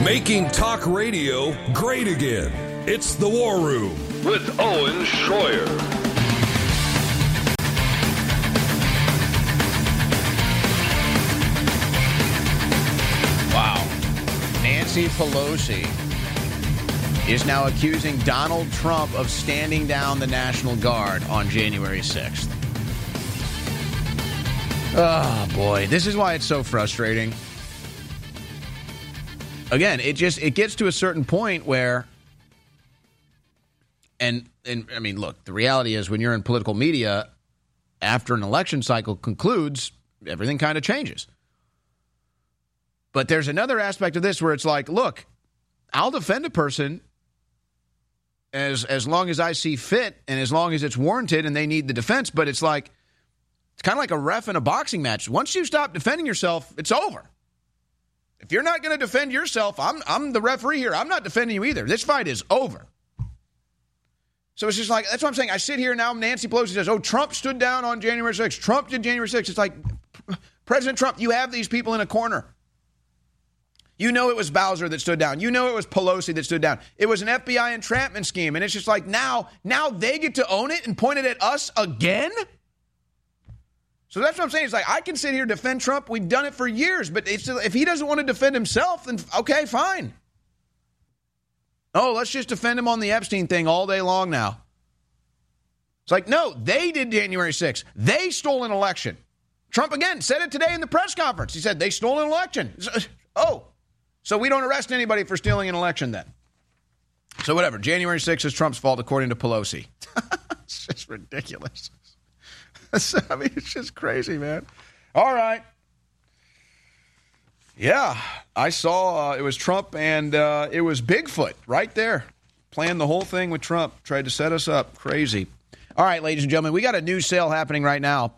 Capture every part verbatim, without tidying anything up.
Making talk radio great again. It's The War Room with Owen Schroyer. Wow. Nancy Pelosi is now accusing Donald Trump of standing down the National Guard on January sixth. Oh, boy. This is why it's so frustrating. Again, it just it gets to a certain point where, and, and I mean, look, the reality is when you're in political media, after an election cycle concludes, everything kind of changes. But there's another aspect of this where it's like, look, I'll defend a person as as long as I see fit and as long as it's warranted and they need the defense. But it's like, it's kind of like a ref in a boxing match. Once you stop defending yourself, it's over. If you're not going to defend yourself, I'm I'm the referee here. I'm not defending you either. This fight is over. So it's just like, that's what I'm saying. I sit here now, Nancy Pelosi says, oh, Trump stood down on January sixth. Trump did January sixth. It's like, President Trump, you have these people in a corner. You know it was Bowser that stood down. You know it was Pelosi that stood down. It was an F B I entrapment scheme. And it's just like, now, now they get to own it and point it at us again? So that's what I'm saying. It's like, I can sit here and defend Trump. We've done it for years. But it's, if he doesn't want to defend himself, then okay, fine. Oh, let's just defend him on the Epstein thing all day long now. It's like, no, they did January sixth. They stole an election. Trump, again, said it today in the press conference. He said they stole an election. Oh, so we don't arrest anybody for stealing an election then. So whatever. January sixth is Trump's fault, according to Pelosi. It's just ridiculous. I mean, it's just crazy, man. All right. Yeah, I saw uh, it was Trump and uh, it was Bigfoot right there. Planned the whole thing with Trump. Tried to set us up. Crazy. All right, ladies and gentlemen, we got a new sale happening right now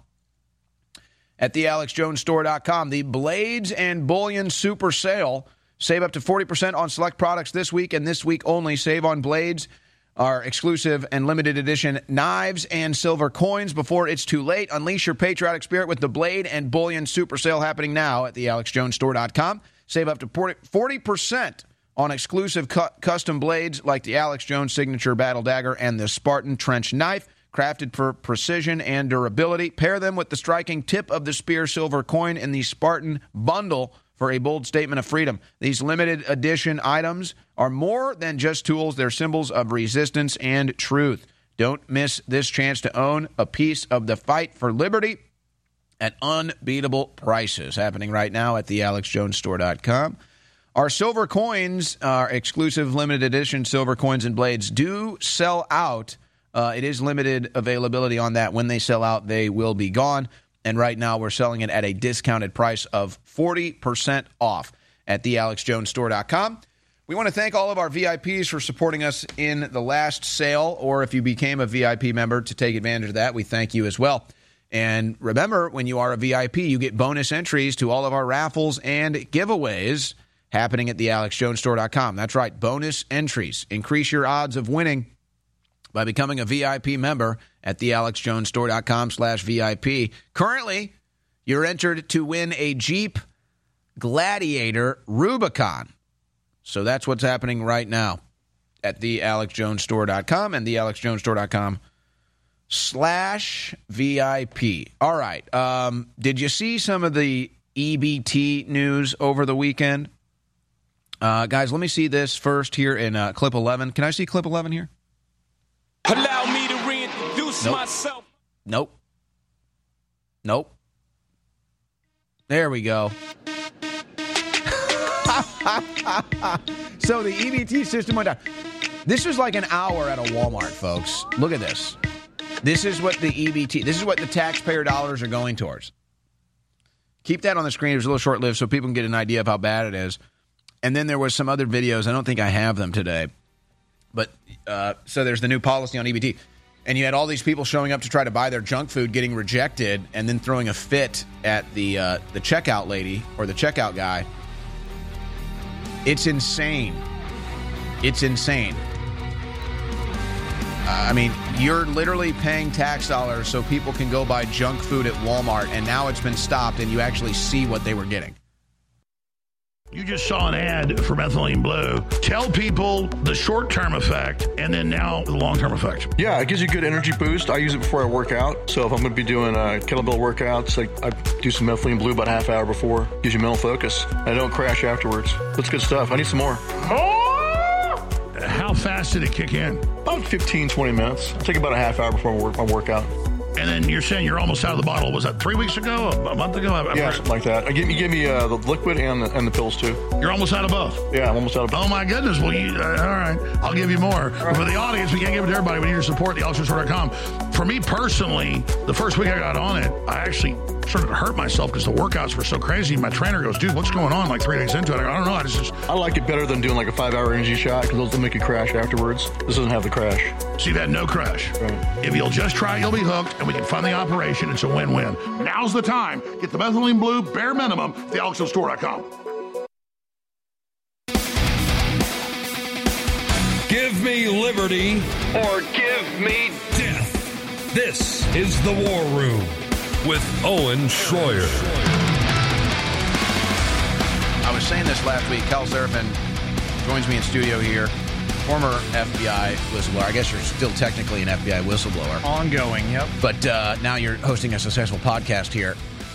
at the alex jones store dot com. The Blades and Bullion Super Sale. Save up to forty percent on select products this week and this week only. Save on blades, our exclusive and limited edition knives and silver coins before it's too late. Unleash your patriotic spirit with the Blade and Bullion Super Sale happening now at the alex jones store dot com. Save up to forty percent on exclusive cu- custom blades like the Alex Jones Signature Battle Dagger and the Spartan Trench Knife, crafted for precision and durability. Pair them with the striking tip of the spear silver coin in the Spartan Bundle for a bold statement of freedom. These limited edition items are more than just tools. They're symbols of resistance and truth. Don't miss this chance to own a piece of the fight for liberty at unbeatable prices. Happening right now at the alex jones store dot com. Our silver coins, our exclusive limited edition silver coins and blades, do sell out. Uh, it is limited availability on that. When they sell out, they will be gone. And right now, we're selling it at a discounted price of forty percent off at the alex jones store dot com. We want to thank all of our V I Ps for supporting us in the last sale, or if you became a V I P member to take advantage of that, we thank you as well. And remember, when you are a V I P, you get bonus entries to all of our raffles and giveaways happening at the alex jones store dot com. That's right, bonus entries. Increase your odds of winning by becoming a V I P member at the alex jones store dot com slash V I P. Currently, you're entered to win a Jeep Gladiator Rubicon. So that's what's happening right now at the alex jones store dot com and the alex jones store dot com slash V I P. All right. Um, did you see some of the E B T news over the weekend? Uh, guys, let me see this first here in uh, clip eleven. Can I see clip eleven here? Allow me to reintroduce nope. myself. Nope. Nope. There we go. So the E B T system went down. This was like an hour at a Walmart, folks. Look at this. This is what the E B T, this is what the taxpayer dollars are going towards. Keep that on the screen. It was a little short-lived so people can get an idea of how bad it is. And then there was some other videos. I don't think I have them today. But uh, so there's the new policy on E B T. And you had all these people showing up to try to buy their junk food, getting rejected, and then throwing a fit at the uh, the checkout lady or the checkout guy. It's insane. It's insane. Uh, I mean, you're literally paying tax dollars so people can go buy junk food at Walmart, and now it's been stopped, and you actually see what they were getting. You just saw an ad for methylene blue. Tell people the short-term effect and then now the long-term effect. Yeah, it gives you a good energy boost. I use it before I work out. So if I'm going to be doing uh, kettlebell workouts, like I do some methylene blue about a half hour before. Gives you mental focus. I don't crash afterwards. That's good stuff. I need some more. How fast did it kick in? About fifteen, twenty minutes. I take about a half hour before my, work, my workout. And then you're saying you're almost out of the bottle. Was that three weeks ago? A month ago? I, yeah, something like that. I give, you give me uh, the liquid and the, and the pills, too. You're almost out of both? Yeah, I'm almost out of both. Oh, my goodness. Well, you, uh, all right. I'll give you more. Right. For the audience, we can't give it to everybody. We need your support, the alex restore dot com. For me personally, the first week I got on it, I actually started to hurt myself because the workouts were so crazy. My trainer goes, dude, what's going on? Like three days into it. I go, I don't know. I just, just... I like it better than doing like a five-hour energy shot because those will make you crash afterwards. This doesn't have the crash. So you've had no crash. Right. If you'll just try it, you'll be hooked, and we can fund the operation. It's a win-win. Now's the time. Get the methylene blue bare minimum at the alex restore dot com. Give me liberty or give me death. This is The War Room with Owen Schroyer. I was saying this last week. Cal Seraphin joins me in studio here. Former F B I whistleblower. I guess you're still technically an F B I whistleblower. Ongoing, yep. But uh, now you're hosting a successful podcast here.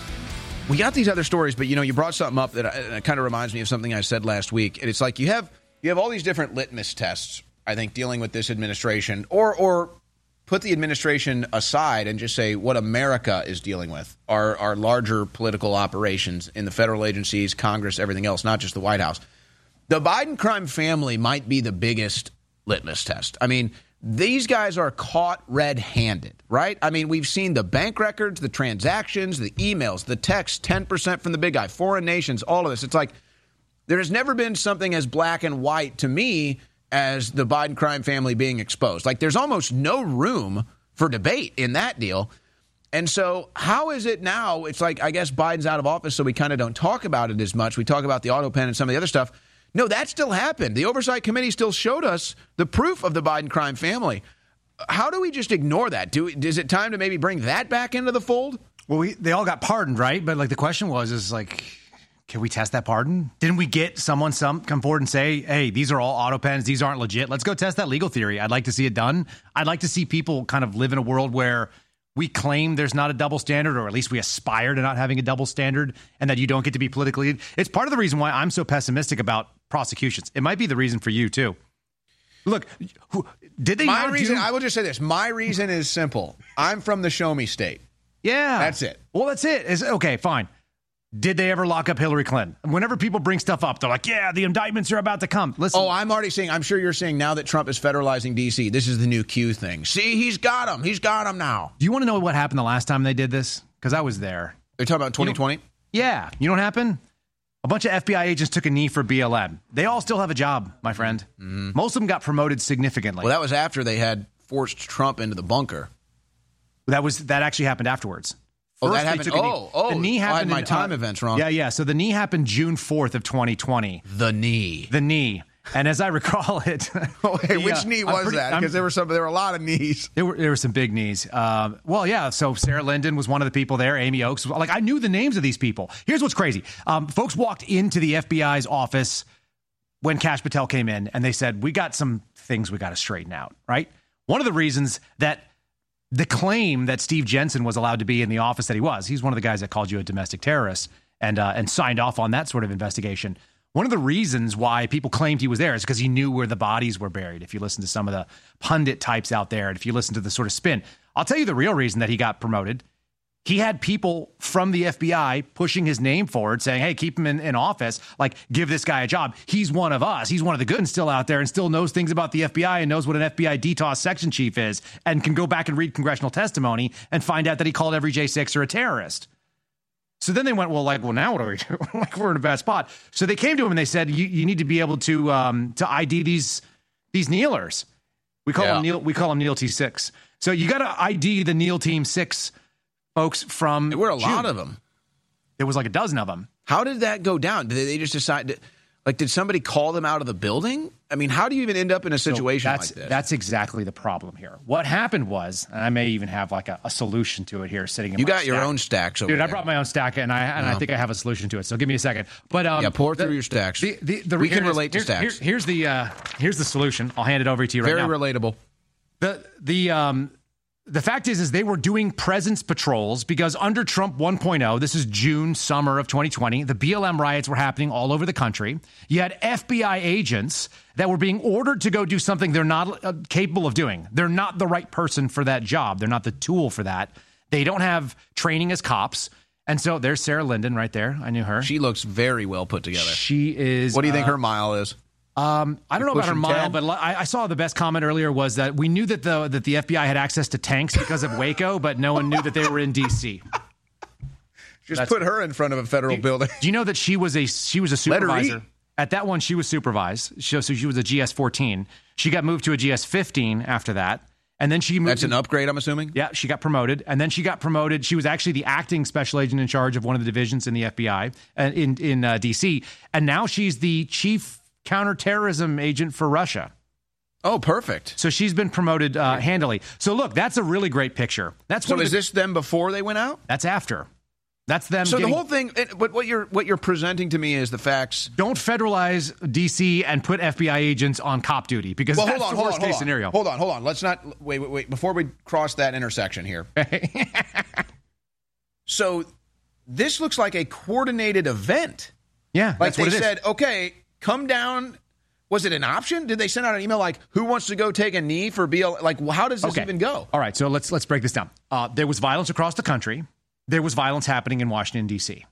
We got these other stories, but, you know, you brought something up that uh, kind of reminds me of something I said last week. And it's like you have you have all these different litmus tests, I think, dealing with this administration. Or or put the administration aside and just say what America is dealing with, our, our larger political operations in the federal agencies, Congress, everything else, not just the White House. The Biden crime family might be the biggest litmus test. I mean, these guys are caught red-handed, right? I mean, we've seen the bank records, the transactions, the emails, the texts, ten percent from the big guy, foreign nations, all of this. It's like there has never been something as black and white to me as the Biden crime family being exposed. Like, there's almost no room for debate in that deal. And so how is it now? It's like, I guess Biden's out of office, so we kind of don't talk about it as much. We talk about the auto pen and some of the other stuff. No, that still happened. The Oversight Committee still showed us the proof of the Biden crime family. How do we just ignore that? Do is it time to maybe bring that back into the fold? Well, we, they all got pardoned, right? But like the question was, is like, can we test that pardon? Didn't we get someone some come forward and say, hey, these are all auto pens. These aren't legit. Let's go test that legal theory. I'd like to see it done. I'd like to see people kind of live in a world where we claim there's not a double standard, or at least we aspire to not having a double standard, and that you don't get to be politically. It's part of the reason why I'm so pessimistic about prosecutions. It might be the reason for you too. Look, who, did they? My not reason, do- I will just say this. My reason is simple. I'm from the show me state. Yeah, that's it. Well, that's it. It's, okay, fine. Did they ever lock up Hillary Clinton? Whenever people bring stuff up, they're like, yeah, the indictments are about to come. Listen. Oh, I'm already saying, I'm sure you're saying now that Trump is federalizing D C, this is the new Q thing. See, he's got him. He's got him now. Do you want to know what happened the last time they did this? Because I was there. They're talking about twenty twenty? You know, yeah. You know what happened? A bunch of F B I agents took a knee for B L M. They all still have a job, my friend. Mm-hmm. Most of them got promoted significantly. Well, that was after they had forced Trump into the bunker. That was that actually happened afterwards. Oh, that happened. Oh, oh, the knee happened. I had my in, time uh, events wrong. Yeah, yeah. So the knee happened June fourth of twenty twenty. The knee. The knee. And as I recall it, oh, hey, the, which uh, knee was pretty, that? Because there were some, there were a lot of knees. There were there were some big knees. Um, well, yeah. So Sarah Linden was one of the people there. Amy Oakes. Like, I knew the names of these people. Here's what's crazy. Um, folks walked into the F B I's office when Kash Patel came in, and they said, "We got some things we got to straighten out." Right. One of the reasons that the claim that Steve Jensen was allowed to be in the office that he was, he's one of the guys that called you a domestic terrorist and uh, and signed off on that sort of investigation. One of the reasons why people claimed he was there is because he knew where the bodies were buried. If you listen to some of the pundit types out there, and if you listen to the sort of spin, I'll tell you the real reason that he got promoted. He had people from the F B I pushing his name forward, saying, hey, keep him in, in office, like, give this guy a job. He's one of us. He's one of the good ones still out there and still knows things about the F B I and knows what an F B I D TOS section chief is and can go back and read congressional testimony and find out that he called every J sixer a terrorist. So then they went, well, like, well, now what do we do? Like, we're in a bad spot. So they came to him and they said, you, you need to be able to um, to I D these these kneelers. We call yeah. them Neil. We call them Neil T six. So you got to I D the Neil Team six folks from. There were a June. lot of them. There was like a dozen of them. How did that go down? Did they just decide? To, Like, did somebody call them out of the building? I mean, how do you even end up in a situation so that's, like this? That's exactly the problem here. What happened was, and I may even have like a, a solution to it here sitting in You my got stack. your own stacks over Dude, there. I brought my own stack, and I and Oh. I think I have a solution to it. So give me a second. But um, Yeah, pour the- through your stacks. The, the, the, We can here it is. relate to Here's- stacks. here- here's the uh, here's the solution. I'll hand it over to you right Very now. relatable. The the um the fact is is they were doing presence patrols because under Trump one point oh, this is June, summer of twenty twenty, the B L M riots were happening all over the country. You had F B I agents that were being ordered to go do something they're not uh, capable of doing. They're not the right person for that job. They're not the tool for that. They don't have training as cops. And so there's Sarah Linden right there. I knew her. She looks very well put together. She is. What do you think uh, her mile is? Um, I don't know about her pushing mile, ten? but I, I saw the best comment earlier was that we knew that the that the F B I had access to tanks because of Waco, but no one knew that they were in D C. Just That's- put her in front of a federal building. Do you know that she was a she was a Let her supervisor? eat. At that one, she was supervised. So, so she was a G S fourteen. She got moved to a G S fifteen after that, and then she moved. That's an upgrade, I'm assuming? Yeah, she got promoted, and then she got promoted. She was actually the acting special agent in charge of one of the divisions in the F B I uh, in in uh, D C, and now she's the chief counterterrorism agent for Russia. Oh, perfect. So she's been promoted uh, handily. So look, that's a really great picture. That's So one of is the- this them before they went out? That's after. That's them. So getting, the whole thing, it- but what you're what you're presenting to me is the facts. don't federalize D C and put F B I agents on cop duty because Well, that's hold on, the hold worst on, hold case on. scenario. Hold on, hold on. Let's not wait, wait, wait. Before we cross that intersection here. So this looks like a coordinated event. Yeah, Like that's they what it is. said, okay, come down. Was it an option? Did they send out an email like, "Who wants to go take a knee for B L?" Like, well, how does this Okay. even go? All right, so let's let's break this down. Uh, there was violence across the country. There was violence happening in Washington D C.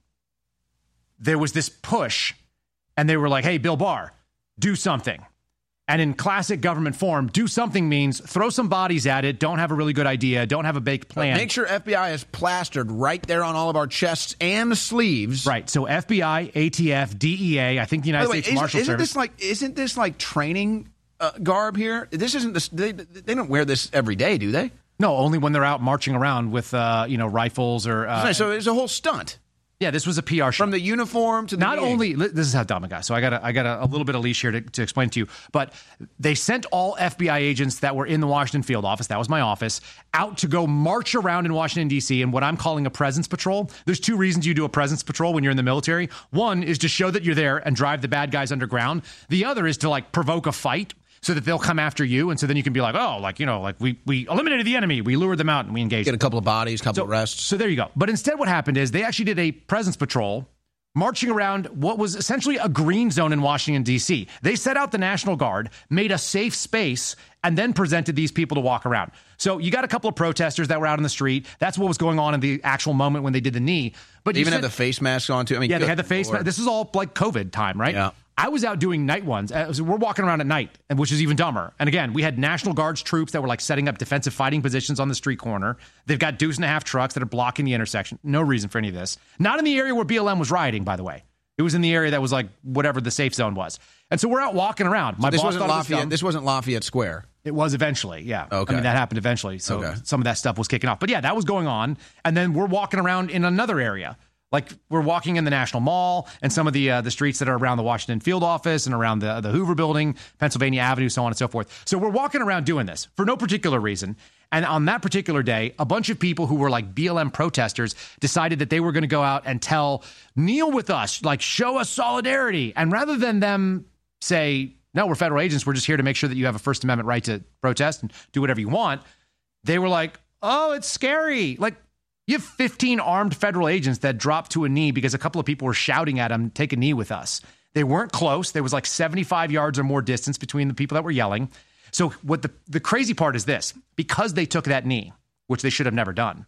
There was this push, and they were like, "Hey, Bill Barr, do something." And in classic government form, do something means throw some bodies at it. Don't have a really good idea. Don't have a baked plan. Make sure F B I is plastered right there on all of our chests and sleeves. Right. So F B I, A T F, D E A. I think the By United the way, States isn't, Marshal isn't Service. this like isn't this like training uh, garb here? This isn't this. They, they don't wear this every day, do they? No, only when they're out marching around with uh, you know rifles or. Uh, so it's a whole stunt yeah, this was a P R show. from the uniform to the Not meeting. only this is how dumb it got. So I got a, I got a, a little bit of leash here to, to explain to you. But they sent all F B I agents that were in the Washington field office, that was my office, out to go march around in Washington D C in what I'm calling a presence patrol. There's two reasons you do a presence patrol when you're in the military. One is to show that you're there and drive the bad guys underground. The other is to like provoke a fight so that they'll come after you, and so then you can be like, oh, like you know, like we we eliminated the enemy, we lured them out, and we engaged. Get a couple of bodies, couple So, of arrests. so there you go. But instead what happened is they actually did a presence patrol marching around what was essentially a green zone in Washington, D C. They set out the National Guard, made a safe space, and then presented these people to walk around. So you got a couple of protesters that were out in the street. That's what was going on in the actual moment when they did the knee. But They you even sent- had the face masks on too. I mean, yeah, they good had the face Lord. mask. This is all like COVID time, right? Yeah. I was out doing night ones. Uh, so we're walking around at night, and which is even dumber. And again, we had National Guards troops that were like setting up defensive fighting positions on the street corner. They've got deuce and a half trucks that are blocking the intersection. No reason for any of this. Not in the area where B L M was rioting, by the way. It was in the area that was like whatever the safe zone was. And so we're out walking around. My This boss wasn't thought it was Lafayette. dumb. This wasn't Lafayette Square. It was eventually, yeah. Okay. I mean, that happened eventually. So Okay. some of that stuff was kicking off. But yeah, that was going on. And then we're walking around in another area. Like we're walking in the National Mall and some of the uh, the streets that are around the Washington field office and around the, the Hoover Building, Pennsylvania Avenue, so on and so forth. So we're walking around doing this for no particular reason. And on that particular day, a bunch of people who were like B L M protesters decided that they were going to go out and tell, kneel with us, like show us solidarity. And rather than them say, no, we're federal agents, we're just here to make sure that you have a First Amendment right to protest and do whatever you want, they were like, oh, it's scary. Like, you have fifteen armed federal agents that dropped to a knee because a couple of people were shouting at them, take a knee with us. They weren't close. There was like seventy-five yards or more distance between the people that were yelling. So what the, the crazy part is this, because they took that knee, which they should have never done,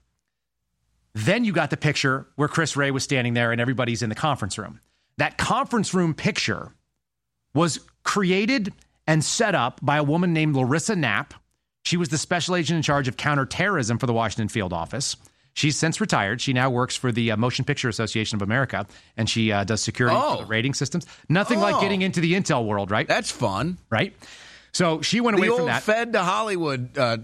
then you got the picture where Chris Wray was standing there and everybody's in the conference room. That conference room picture was created and set up by a woman named Larissa Knapp. She was the special agent in charge of counterterrorism for the Washington field office. She's since retired. She now works for the uh, Motion Picture Association of America, and she uh, does security Oh. for the rating systems. Nothing Oh. like getting into the intel world, right? That's fun. Right? So she went The away old from that. Fed to Hollywood uh,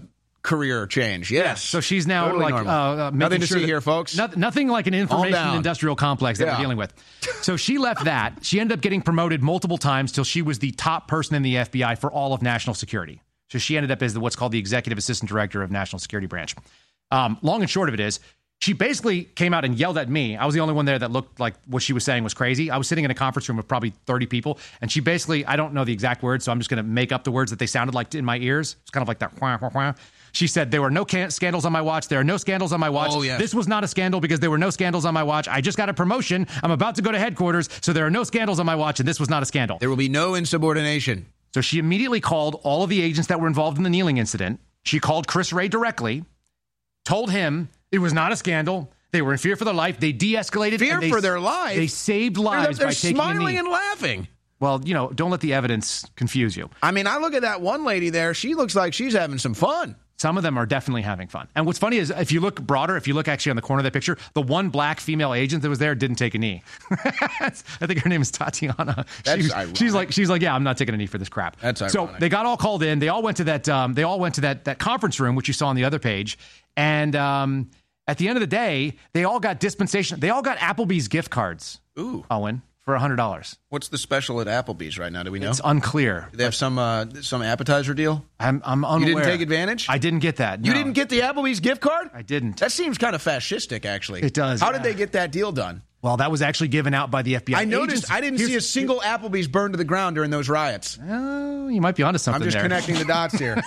career change. Yes. So she's now Totally like normal. uh, uh, making Nothing to sure see that- here, folks. Nothing, nothing like an information down. industrial complex that Yeah. we're dealing with. So she left that. She ended up getting promoted multiple times till she was the top person in the F B I for all of national security. So she ended up as the, what's called the executive assistant director of National Security Branch. Um, long and short of it is, she basically came out and yelled at me. I was the only one there that looked like what she was saying was crazy. I was sitting in a conference room of probably thirty people, and she basically, I don't know the exact words, so I'm just going to make up the words that they sounded like in my ears. It's kind of like that. Wah, wah, wah. She said, there were no can- scandals on my watch. There are no scandals on my watch. Oh, yes. This was not a scandal because there were no scandals on my watch. I just got a promotion. I'm about to go to headquarters, so there are no scandals on my watch, and this was not a scandal. There will be no insubordination. So she immediately called all of the agents that were involved in the kneeling incident. She called Chris Wray directly, told him it was not a scandal. They were in fear for their life. They de-escalated. Fear and they, for their life? They saved They're, lives they're by taking a smiling knee. and laughing. Well, you know, don't let the evidence confuse you. I mean, I look at that one lady there. She looks like she's having some fun. Some of them are definitely having fun. And what's funny is if you look broader, if you look actually on the corner of that picture, the one black female agent that was there didn't take a knee. I think her name is Tatiana. That's she's, ironic. she's like, she's like, yeah, I'm not taking a knee for this crap. That's So ironic. they got all called in. They all went to that. Um, they all went to that that conference room, which you saw on the other page. And um, at the end of the day, they all got dispensation. They all got Applebee's gift cards. Ooh. Owen, for one hundred dollars. What's the special at Applebee's right now? Do we know? It's unclear. Do they have some uh, some appetizer deal? I'm, I'm unaware. You didn't take advantage? I didn't get that. You no. didn't get the Applebee's gift card? I didn't. That seems kind of fascistic, actually. It does, How yeah. did they get that deal done? Well, that was actually given out by the F B I. I noticed agents. I didn't Here's- see a single Applebee's burned to the ground during those riots. Oh, you might be onto something I'm just there. connecting the dots here.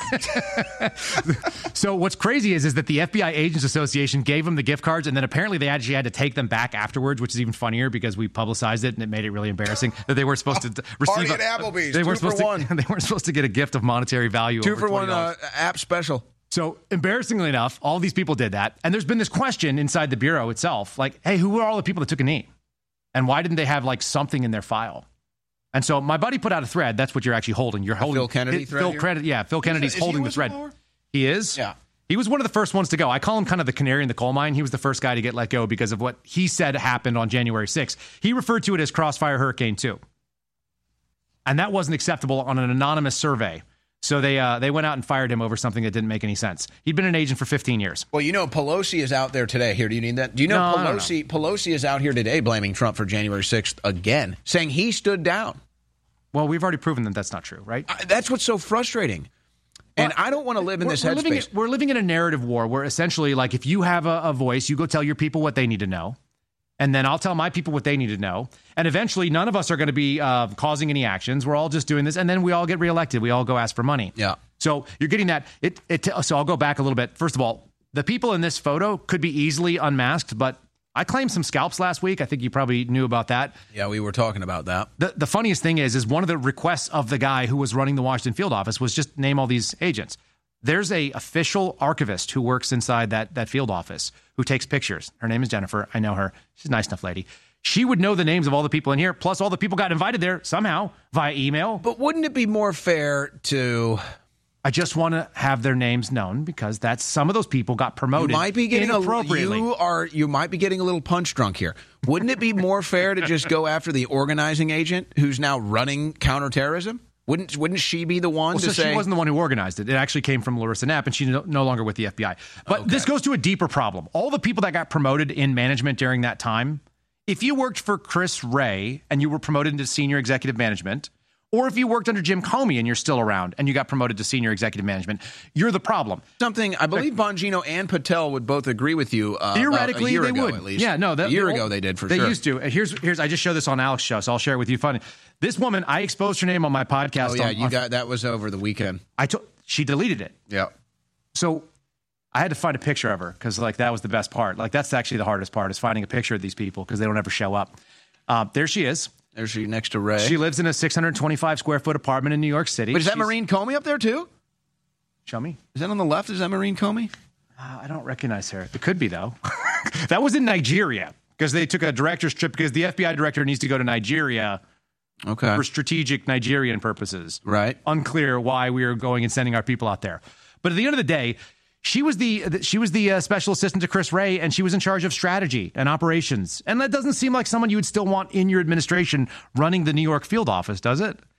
So what's crazy is, is that the F B I Agents Association gave them the gift cards, and then apparently they actually had to take them back afterwards, which is even funnier because we publicized it and it made it really embarrassing that they were supposed to receive. Party a- at Applebee's, They two weren't for supposed one. to. They weren't supposed to get a gift of monetary value. Two over for one twenty dollars. uh, app special. So embarrassingly enough, all these people did that, and there's been this question inside the bureau itself, like, hey, who were all the people that took a knee, and why didn't they have like something in their file? And so my buddy put out a thread. That's what you're actually holding. You're holding Phil Kennedy Phil thread here? Credit, yeah, Phil Kennedy's is he holding a the thread. whistleblower? He is. Yeah. He was one of the first ones to go. I call him kind of the canary in the coal mine. He was the first guy to get let go because of what he said happened on January sixth. He referred to it as Crossfire Hurricane two. And that wasn't acceptable on an anonymous survey. So they uh, they went out and fired him over something that didn't make any sense. He'd been an agent for fifteen years. Well, you know, Pelosi is out there today. Here, do you need that? Do you know No, I don't Pelosi? Pelosi is out here today blaming Trump for January sixth again, saying he stood down. Well, we've already proven that that's not true, right? I, that's what's so frustrating. And I don't want to live in We're- this we're living, headspace. we're living in a narrative war where essentially, like, if you have a, a voice, you go tell your people what they need to know. And then I'll tell my people what they need to know. And eventually, none of us are going to be uh, causing any actions. We're all just doing this. And then we all get reelected. We all go ask for money. Yeah. So you're getting that. It, it, so I'll go back a little bit. First of all, the people in this photo could be easily unmasked, but I claimed some scalps last week. I think you probably knew about that. Yeah, we were talking about that. The, the funniest thing is, is one of the requests of the guy who was running the Washington field office was just name all these agents. There's a official archivist who works inside that, that field office who takes pictures. Her name is Jennifer. I know her. She's a nice enough lady. She would know the names of all the people in here, plus all the people got invited there somehow via email. But wouldn't it be more fair to... I just want to have their names known because that's some of those people got promoted You might be getting a inappropriately. you are you might be getting a little punch drunk here. Wouldn't it be more fair to just go after the organizing agent who's now running counterterrorism? Wouldn't wouldn't she be the one Well, to so say she wasn't the one who organized it. It actually came from Larissa Knapp, and she's no, no longer with the F B I. But this goes to a deeper problem. All the people that got promoted in management during that time, if you worked for Chris Wray and you were promoted into senior executive management, or if you worked under Jim Comey and you're still around and you got promoted to senior executive management, you're the problem. something? I believe Bongino and Patel would both agree with you. Uh, Theoretically, a year they ago, would. at least. Yeah, no, that, a year they- ago they did for they sure. used to. And here's here's I just showed this on Alex's show, so I'll share it with you. Funny, this woman, I exposed her name on my podcast. Oh yeah, on, you on- got that was over the weekend. I told she deleted it. Yeah. So I had to find a picture of her because like that was the best part. Like that's actually the hardest part is finding a picture of these people because they don't ever show up. Uh, there she is. There's she next to Ray. She lives in a six hundred twenty-five square foot apartment in New York City. But is that She's- Maureen Comey up there too? Show me. Is that on the left? Is that Maureen Comey? Uh, I don't recognize her. It could be though. That was in Nigeria because they took a director's trip because the F B I director needs to go to Nigeria Okay. for strategic Nigerian purposes. Right. Unclear why we are going and sending our people out there. But at the end of the day, she was the she was the uh, special assistant to Chris Wray, and she was in charge of strategy and operations. And that doesn't seem like someone you would still want in your administration running the New York field office, does it?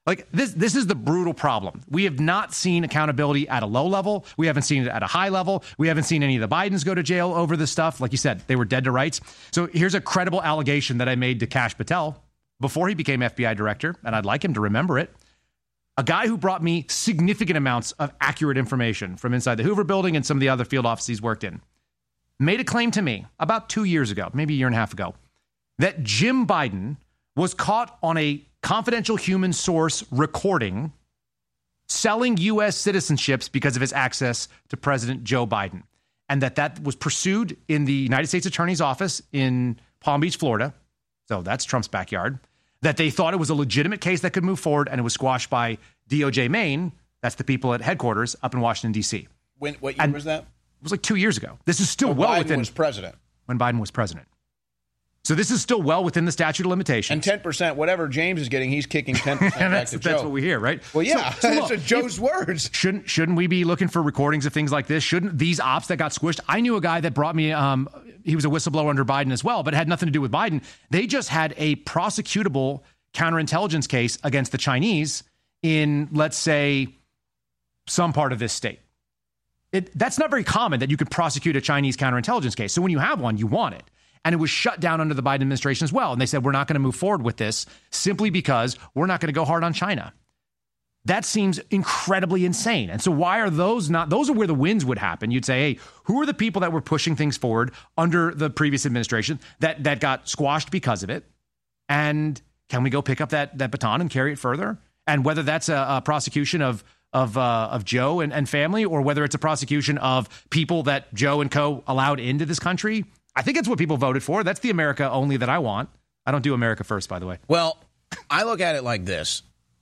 Like this, this is the brutal problem. We have not seen accountability at a low level. We haven't seen it at a high level. We haven't seen any of the Bidens go to jail over this stuff. Like you said, they were dead to rights. So here's a credible allegation that I made to Kash Patel before he became F B I director, and I'd like him to remember it. A guy who brought me significant amounts of accurate information from inside the Hoover building and some of the other field offices he's worked in, made a claim to me about two years ago, maybe a year and a half ago, that Jim Biden was caught on a confidential human source recording selling U S citizenships because of his access to President Joe Biden, and that that was pursued in the United States Attorney's Office in Palm Beach, Florida. So that's Trump's backyard. That they thought it was a legitimate case that could move forward, and it was squashed by D O J Maine. That's the people at headquarters up in Washington, D C. When, what year and was that? It was like two years ago. This is still when well Biden within... was president. When Biden was president. So this is still well within the statute of limitations. And ten percent, whatever James is getting, he's kicking ten percent and back that's, to that's Joe. what we hear, right? Well, yeah, So, so that's look, a Joe's if, words. Shouldn't shouldn't we be looking for recordings of things like this? Shouldn't these ops that got squished? I knew a guy that brought me, um, he was a whistleblower under Biden as well, but it had nothing to do with Biden. They just had a prosecutable counterintelligence case against the Chinese in, let's say, some part of this state. It, that's not very common that you could prosecute a Chinese counterintelligence case. So when you have one, you want it. And it was shut down under the Biden administration as well. And they said, we're not going to move forward with this simply because we're not going to go hard on China. That seems incredibly insane. And so why are those not, those are where the wins would happen. You'd say, hey, who are the people that were pushing things forward under the previous administration that, that got squashed because of it? And can we go pick up that, that baton and carry it further? And whether that's a, a prosecution of of uh, of Joe and, and family, or whether it's a prosecution of people that Joe and co allowed into this country, I think it's what people voted for. That's the America only that I want. I don't do America first, by the way. Well, I look at it like this.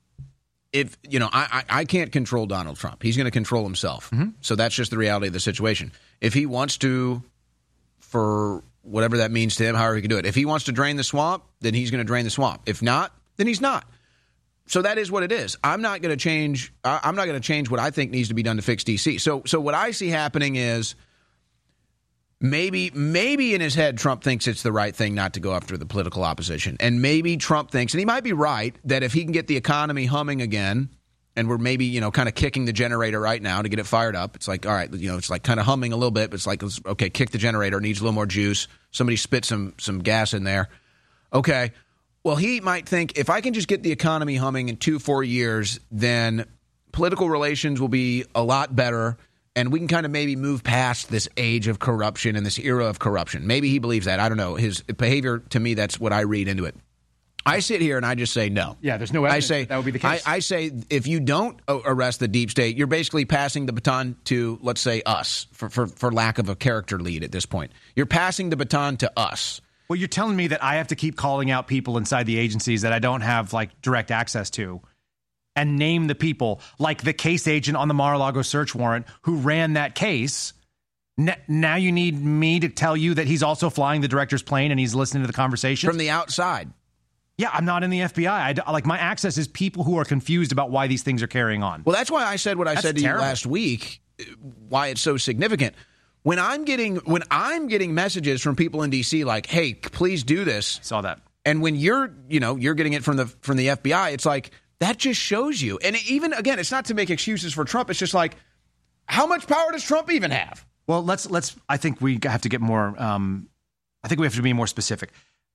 If, you know, I, I, I can't control Donald Trump. He's going to control himself. Mm-hmm. So that's just the reality of the situation. If he wants to, for whatever that means to him, however he can do it. If he wants to drain the swamp, then he's going to drain the swamp. If not, then he's not. So that is what it is. I'm not going to change. I'm not going to change what I think needs to be done to fix D C. So, so what I see happening is maybe, maybe in his head, Trump thinks it's the right thing not to go after the political opposition, and maybe Trump thinks, and he might be right, that if he can get the economy humming again, and we're maybe, you know, kind of kicking the generator right now to get it fired up. It's like, all right, you know, it's like kind of humming a little bit, but it's like, okay, kick the generator. It needs a little more juice. Somebody spit some some gas in there. Okay. Well, he might think if I can just get the economy humming in two, four years, then political relations will be a lot better, and we can kind of maybe move past this age of corruption and this era of corruption. Maybe he believes that. I don't know. His behavior, to me, that's what I read into it. I sit here and I just say no. Yeah, there's no evidence I say, that would be the case. I, I say if you don't arrest the deep state, you're basically passing the baton to, let's say, us, for, for, for lack of a character lead at this point. You're passing the baton to us. Well, you're telling me that I have to keep calling out people inside the agencies that I don't have like direct access to and name the people, like the case agent on the Mar-a-Lago search warrant who ran that case. N- now you need me to tell you that he's also flying the director's plane and he's listening to the conversation from the outside. Yeah, I'm not in the F B I. I like my access is people who are confused about why these things are carrying on. Well, that's why I said what I that's said to terrible. you last week, why it's so significant. When I'm getting when I'm getting messages from people in D C like, "Hey, please do this." Saw that. And when you're, you know, you're getting it from the from the F B I, it's like that just shows you. And even again, it's not to make excuses for Trump. It's just like, how much power does Trump even have? Well, let's let's. I think we have to get more. Um, I think we have to be more specific.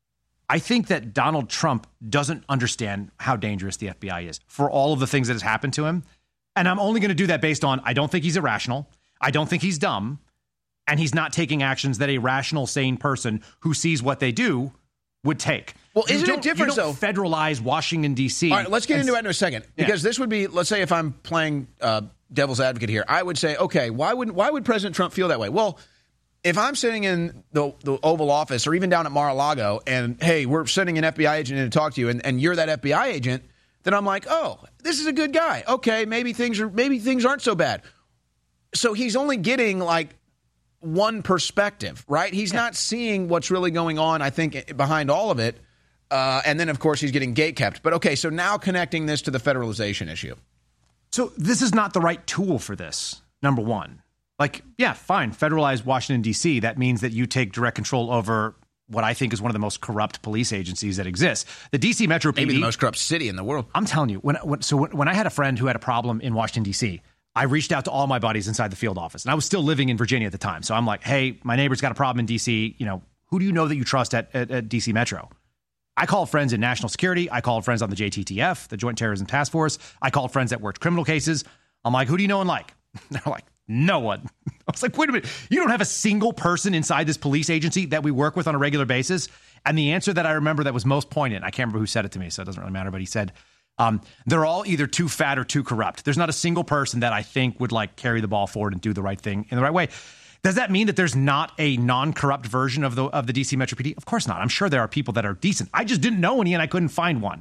I think that Donald Trump doesn't understand how dangerous the F B I is for all of the things that has happened to him. And I'm only going to do that based on I don't think he's irrational. I don't think he's dumb. And he's not taking actions that a rational, sane person who sees what they do would take. Well, isn't you it different, you don't though? Federalize Washington, D C. All right, let's get into that in a second. Because yeah. this would be, let's say if I'm playing uh, devil's advocate here, I would say, okay, why would why would President Trump feel that way? Well, if I'm sitting in the, the Oval Office or even down at Mar-a-Lago and, hey, we're sending an F B I agent in to talk to you, and, and you're that F B I agent, then I'm like, oh, this is a good guy. Okay, maybe things are maybe things aren't so bad. So he's only getting like one perspective, right? He's yeah. not seeing what's really going on, I think, behind all of it. Uh, and then, of course, he's getting gatekept. But, okay, so now connecting this to the federalization issue. So this is not the right tool for this, number one. Like, yeah, fine, federalize Washington, D C. That means that you take direct control over what I think is one of the most corrupt police agencies that exists. The D C Metro P D. Maybe the most corrupt city in the world. I'm telling you, when, when so when, when I had a friend who had a problem in Washington, D C, I reached out to all my buddies inside the field office. And I was still living in Virginia at the time. So I'm like, hey, my neighbor's got a problem in D C. You know, who do you know that you trust at, at, at D C Metro? I called friends in national security. I called friends on the J T T F, the Joint Terrorism Task Force. I called friends that worked criminal cases. I'm like, who do you know and like? They're like, no one. I was like, wait a minute. You don't have a single person inside this police agency that we work with on a regular basis? And the answer that I remember that was most poignant, I can't remember who said it to me, so it doesn't really matter, but he said, um, they're all either too fat or too corrupt. There's not a single person that I think would like carry the ball forward and do the right thing in the right way. Does that mean that there's not a non-corrupt version of the of the D C Metro P D? Of course not. I'm sure there are people that are decent. I just didn't know any and I couldn't find one.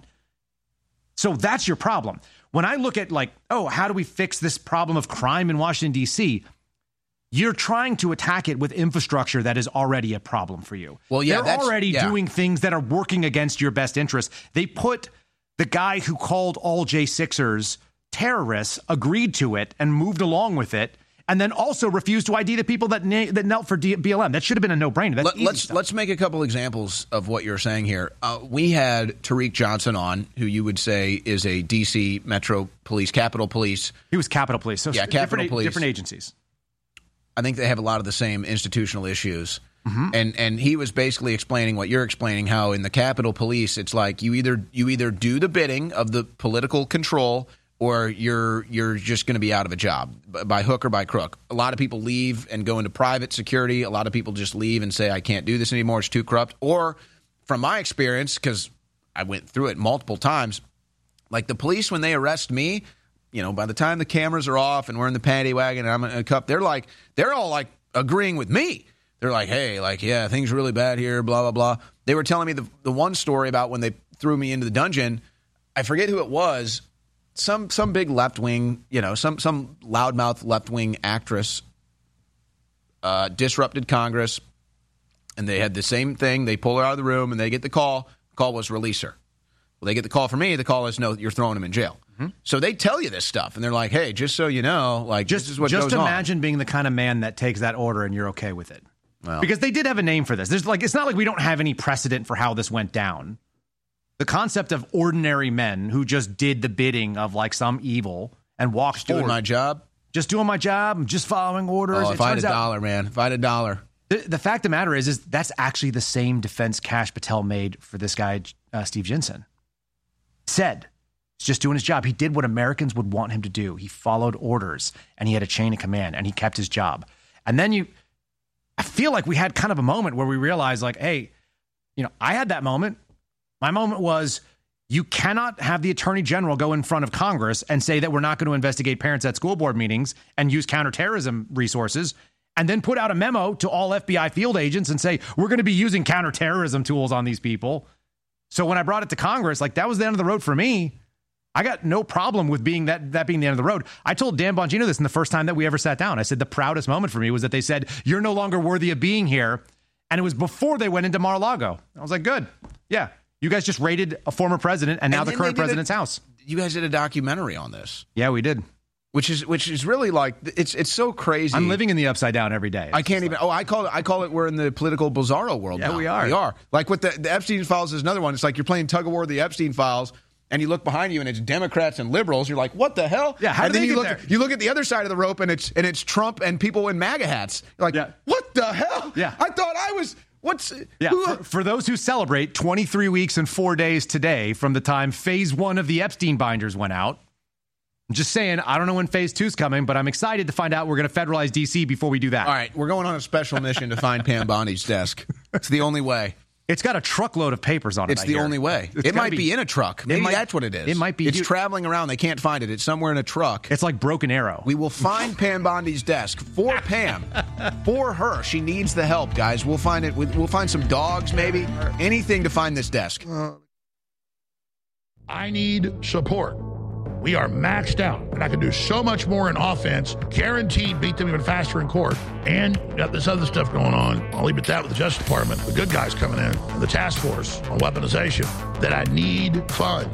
So that's your problem. When I look at like, oh, how do we fix this problem of crime in Washington, D C? You're trying to attack it with infrastructure that is already a problem for you. Well, yeah, they're that's, already yeah. doing things that are working against your best interest. They put the guy who called all J sixers terrorists, agreed to it and moved along with it, and then also refused to I D the people that na- that knelt for D- B L M. That should have been a no-brainer. That's Let, easy let's stuff. let's make a couple examples of what you're saying here. Uh, we had Tariq Johnson on, who you would say is a D C Metro Police, Capitol Police. He was Capitol Police. So Yeah, Capitol different, Police. Different agencies. I think they have a lot of the same institutional issues. Mm-hmm. And and he was basically explaining what you're explaining, how in the Capitol Police, it's like you either you either do the bidding of the political control or you're you're just going to be out of a job by hook or by crook. A lot of people leave and go into private security. A lot of people just leave and say, I can't do this anymore. It's too corrupt. Or from my experience, because I went through it multiple times, like the police, when they arrest me, you know, by the time the cameras are off and we're in the paddy wagon and I'm in a cup, they're like, they're all like agreeing with me. They're like, hey, like, yeah, things are really bad here, blah, blah, blah. They were telling me the, the one story about when they threw me into the dungeon. I forget who it was. Some some big left-wing, you know, some, some loudmouth left-wing actress uh, disrupted Congress, and they had the same thing. They pull her out of the room, and they get the call. The call was release her. Well, they get the call from me. The call is, no, you're throwing him in jail. Mm-hmm. So they tell you this stuff, and they're like, hey, just so you know, like, Just, this is what just goes on. imagine being the kind of man that takes that order and you're okay with it. Well, Because they did have a name for this. There's like it's not like we don't have any precedent for how this went down. The concept of ordinary men who just did the bidding of like some evil and walked doing forward. my job. Just doing my job, just following orders. Oh, It if I had a turns out- dollar, man. If I had a dollar. The, the fact of the matter is, is that's actually the same defense Kash Patel made for this guy, uh, Steve Jensen. Said, he's just doing his job. He did what Americans would want him to do. He followed orders, and he had a chain of command, and he kept his job. And then you, I feel like we had kind of a moment where we realized, like, hey, you know, I had that moment. My moment was, you cannot have the attorney general go in front of Congress and say that we're not going to investigate parents at school board meetings and use counterterrorism resources, and then put out a memo to all F B I field agents and say, we're going to be using counterterrorism tools on these people. So when I brought it to Congress, like, that was the end of the road for me. I got no problem with being that that being the end of the road. I told Dan Bongino this in the first time that we ever sat down. I said the proudest moment for me was that they said, you're no longer worthy of being here. And it was before they went into Mar-a-Lago. I was like, good. Yeah. You guys just raided a former president and now And the then current they did president's a- house. You guys did a documentary on this, Yeah, we did. which is which is really like, it's it's so crazy. I'm living in the upside down every day. I can't even. Oh, I call it. I call it. We're in the political bizarro world. Yeah, now. we are. We are. Like with the, the Epstein files is another one. It's like you're playing tug of war with the Epstein files, and you look behind you, and it's Democrats and liberals. You're like, what the hell? Yeah, how and did then they you get look. there? You look at the other side of the rope, and it's and it's Trump and people in MAGA hats. You're like, Yeah. what the hell? Yeah. I thought I was. What's Yeah, who- for, for those who celebrate twenty-three weeks and four days today from the time phase one of the Epstein binders went out. I'm just saying, I don't know when phase two's coming, but I'm excited to find out we're going to federalize D C before we do that. All right, we're going on a special mission to find Pam Bondi's desk. It's the only way. It's got a truckload of papers on it. It's I the hear. only way. It's It gotta might be, in a truck. Maybe might- that's what it is. it might be- It's dude- traveling around. They can't find it. It's somewhere in a truck. It's like Broken Arrow. We will find Pam Bondi's desk for Pam, for her. She needs the help, guys. We'll find it. We'll find some dogs, maybe anything to find this desk. I need support. We are maxed out, and I can do so much more in offense. Guaranteed beat them even faster in court. And we got this other stuff going on. I'll leave it at that with the Justice Department, the good guys coming in, and the task force on weaponization, that I need funds.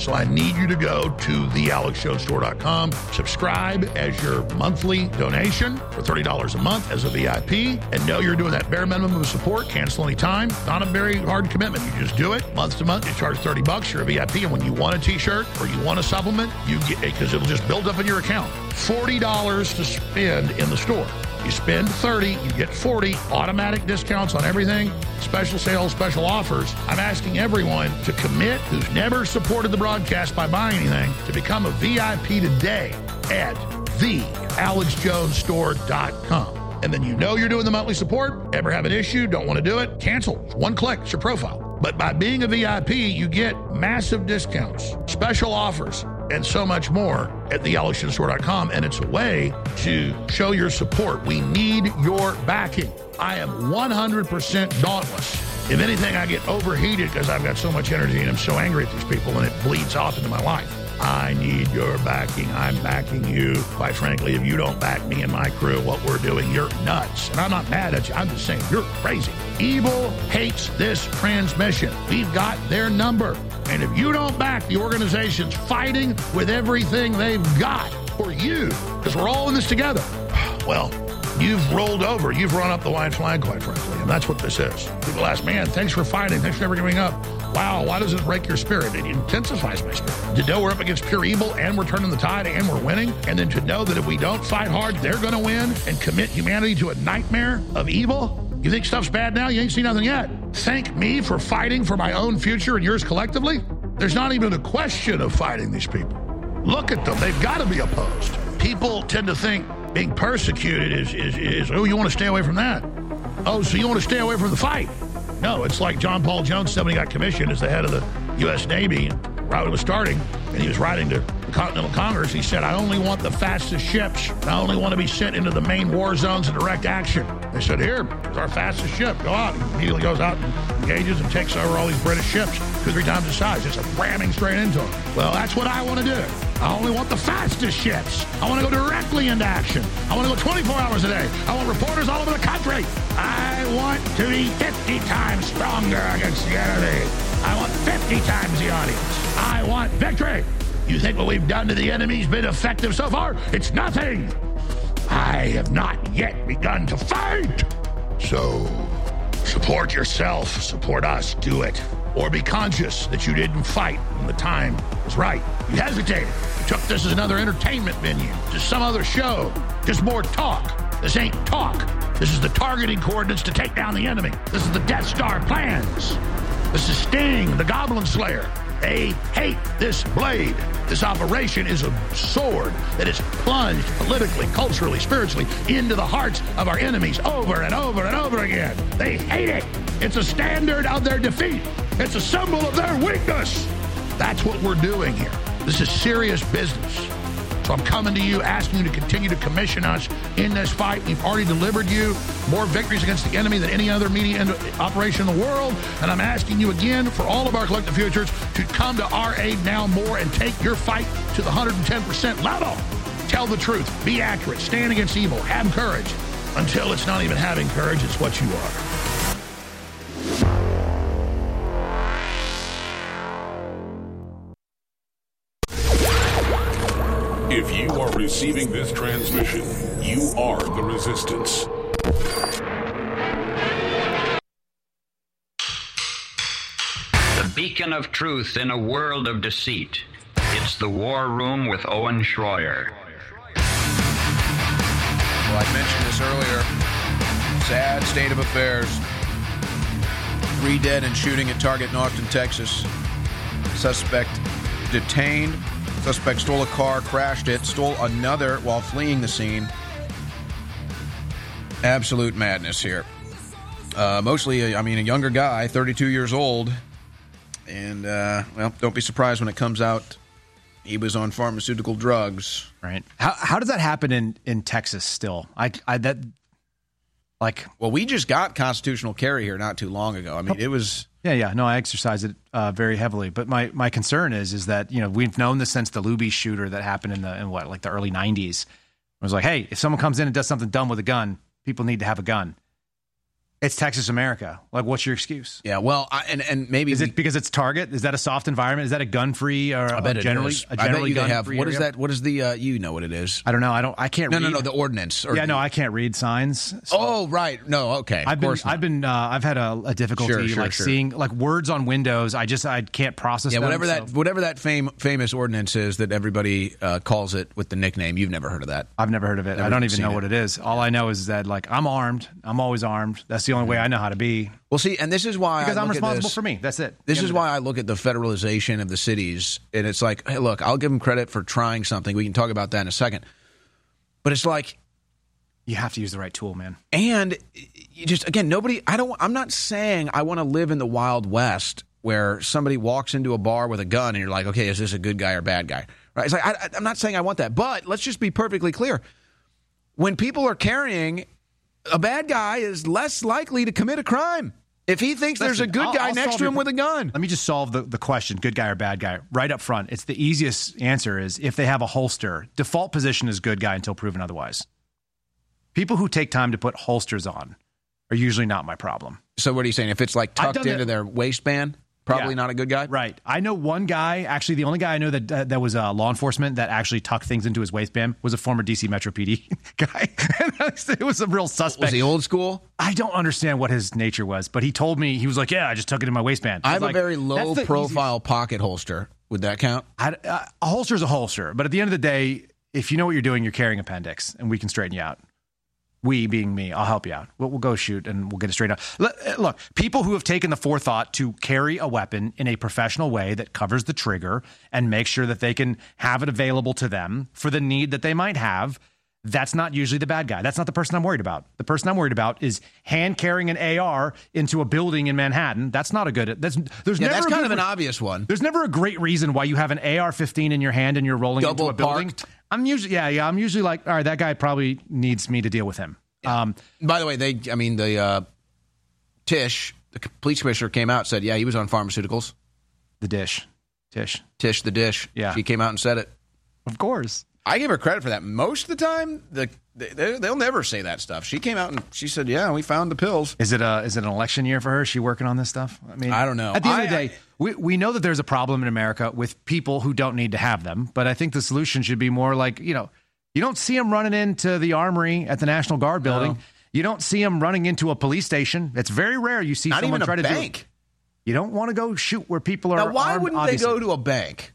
So I need you to go to the alex jones store dot com, subscribe as your monthly donation for thirty dollars a month as a V I P, and know you're doing that bare minimum of support. Cancel anytime. Not a very hard commitment. You just do it month to month. You charge thirty bucks. You're a V I P, and when you want a t-shirt or you want a supplement, you get it because it'll just build up in your account. forty dollars to spend in the store. You spend thirty, you get forty, automatic discounts on everything, special sales, special offers. I'm asking everyone to commit who's never supported the broadcast by buying anything to become a V I P today at the alex jones store dot com. And then you know you're doing the monthly support. Ever have an issue, don't want to do it, cancel. It's one click, it's your profile. But by being a V I P, you get massive discounts, special offers, and so much more at the alex jones store dot com. And it's a way to show your support. We need your backing. I am one hundred percent dauntless. If anything, I get overheated because I've got so much energy and I'm so angry at these people, and it bleeds off into my life. I need your backing. I'm backing you. Quite frankly, if you don't back me and my crew, what we're doing, you're nuts. And I'm not mad at you. I'm just saying you're crazy. Evil hates this transmission. We've got their number. And if you don't back the organizations fighting with everything they've got for you, because we're all in this together, well, you've rolled over. You've run up the white flag, quite frankly. And that's what this is. People ask, man, thanks for fighting. Thanks for never giving up. Wow, why does it break your spirit? It intensifies my spirit. To know we're up against pure evil and we're turning the tide and we're winning, and then to know that if we don't fight hard, they're going to win and commit humanity to a nightmare of evil. You think stuff's bad now? You ain't seen nothing yet. Thank me for fighting for my own future and yours collectively. There's not even a question of fighting these people. Look at them. They've got to be opposed. People tend to think being persecuted is, is, is, oh, you want to stay away from that? Oh, so you want to stay away from the fight? No, it's like John Paul Jones said when he got commissioned as the head of the U S Navy, right when it was starting, and he was writing to the Continental Congress. He said, I only want the fastest ships. I only want to be sent into the main war zones of direct action. They said, here, here's our fastest ship. Go out. He immediately goes out and engages and takes over all these British ships, two, three times the size, just ramming straight into them. Well, that's what I want to do. I only want the fastest ships. I want to go directly into action. I want to go twenty-four hours a day. I want reporters all over the country. I want to be fifty times stronger against the enemy. I want fifty times the audience. I want victory. You think what we've done to the enemy's been effective so far? It's nothing. I have not yet begun to fight. So, support yourself. Support us. Do it. Or be conscious that you didn't fight when the time was right. You hesitated. You took this as another entertainment venue, just some other show, just more talk. This ain't talk. This is the targeting coordinates to take down the enemy. This is the Death Star plans. This is Sting, the Goblin Slayer. They hate this blade. This operation is a sword that is plunged politically, culturally, spiritually into the hearts of our enemies over and over and over again. They hate it. It's a standard of their defeat. It's a symbol of their weakness. That's what we're doing here. This is serious business. So I'm coming to you, asking you to continue to commission us in this fight. We've already delivered you more victories against the enemy than any other media operation in the world. And I'm asking you again, for all of our collective futures, to come to our aid now more and take your fight to the one hundred ten percent level. Tell the truth. Be accurate. Stand against evil. Have courage. Until it's not even having courage, it's what you are. If you are receiving this transmission, you are the resistance. The beacon of truth in a world of deceit. It's the War Room with Owen Schroyer. Well, I mentioned this earlier. Sad state of affairs. Three dead in shooting at Target in Austin, Texas. Suspect detained. Suspect stole a car, crashed it, stole another while fleeing the scene. Absolute madness here. Uh, mostly, I mean, a younger guy, thirty-two years old. And, uh, well, don't be surprised when it comes out he was on pharmaceutical drugs. Right. How how does that happen in, in Texas still? I, I that like Well, we just got constitutional carry here not too long ago. I mean, it was... Yeah, yeah. No, I exercise it uh, very heavily. But my, my concern is is that, you know, we've known this since the Luby shooter that happened in the in what, like the early nineties. It was like, hey, if someone comes in and does something dumb with a gun, people need to have a gun. It's Texas America. Like, what's your excuse? Yeah, well, I, and and maybe is we, it because it's Target? Is that a soft environment? Is that a gun-free or I bet a it generally is. a generally I bet you they have. gun-free What is area? that? What is the? Uh, you know what it is? I don't know. I don't. I can't. No, read. no, no. The ordinance. Or yeah, the, no, I can't read signs. So. Oh, right. No, okay. I've been. I've been. Uh, I've had a, a difficulty Sure, sure, like sure. seeing like words on windows. I just I can't process. Yeah, them, whatever so. that whatever that fame, famous ordinance is that everybody uh, calls it with the nickname. You've never heard of that. I've never heard of it. Never I don't even seen know it. what it is. All I know is that like I'm armed. I'm always armed. That's the only way I know how to be. Well, see, and this is why Because I I'm look at responsible this. for me. That's it. This The is end of why I look at the federalization of the cities, and it's like, hey, look, I'll give them credit for trying something. We can talk about that in a second. But it's like, You have to use the right tool, man. and you just again, nobody. I don't. I'm not saying I want to live in the Wild West where somebody walks into a bar with a gun and you're like, okay, is this a good guy or bad guy? Right? It's like I, I'm not saying I want that, but let's just be perfectly clear. When people are carrying, a bad guy is less likely to commit a crime if he thinks there's a Listen, good I'll- guy I'll next solve to your him pro- with a gun. Let me just solve the, the question, good guy or bad guy, right up front. It's the easiest answer is if they have a holster, default position is good guy until proven otherwise. People who take time to put holsters on are usually not my problem. So what are you saying? If it's like I've tucked done into it- their waistband, probably Yeah. not a good guy? Right. I know one guy, actually the only guy I know that uh, that was uh, law enforcement that actually tucked things into his waistband was a former D C Metro P D guy. It was a real suspect. Was he old school? I don't understand what his nature was, but he told me, he was like, yeah, I just tuck it in my waistband. I was have like, a very "That's low the profile pocket holster. Would that count? I, uh, a holster is a holster, but at the end of the day, if you know what you're doing, you're carrying appendix, and we can straighten you out. We being me, I'll help you out. We'll, we'll go shoot and we'll get it straightened out. Look, look, people who have taken the forethought to carry a weapon in a professional way that covers the trigger and makes sure that they can have it available to them for the need that they might have, that's not usually the bad guy. That's not the person I'm worried about. The person I'm worried about is hand carrying an A R into a building in Manhattan. That's not a good. That's there's Yeah, never that's a kind good of an re- obvious one. There's never a great reason why you have an A R fifteen in your hand and you're rolling Double into a building. parked. I'm usually yeah yeah. I'm usually like, all right, that guy probably needs me to deal with him. Um, By the way, they, I mean, the uh, Tish, the police commissioner, came out and said, yeah, he was on pharmaceuticals. the dish, Tish, Tish, the dish. Yeah. She came out and said it. of course. I give her credit for that. Most of the time, the, they, they'll never say that stuff. She came out and she said, yeah, we found the pills. Is it a is it an election year for her? Is she working on this stuff? I mean, I don't know. At the end of the I- day, we we know that there's a problem in America with people who don't need to have them, but I think the solution should be more like, you know, you don't see them running into the armory at the National Guard building. No. You don't see them running into a police station. It's very rare you see Not someone even a try to bank. do it. You don't want to go shoot where people are Now, why armed, wouldn't obviously. they go to a bank?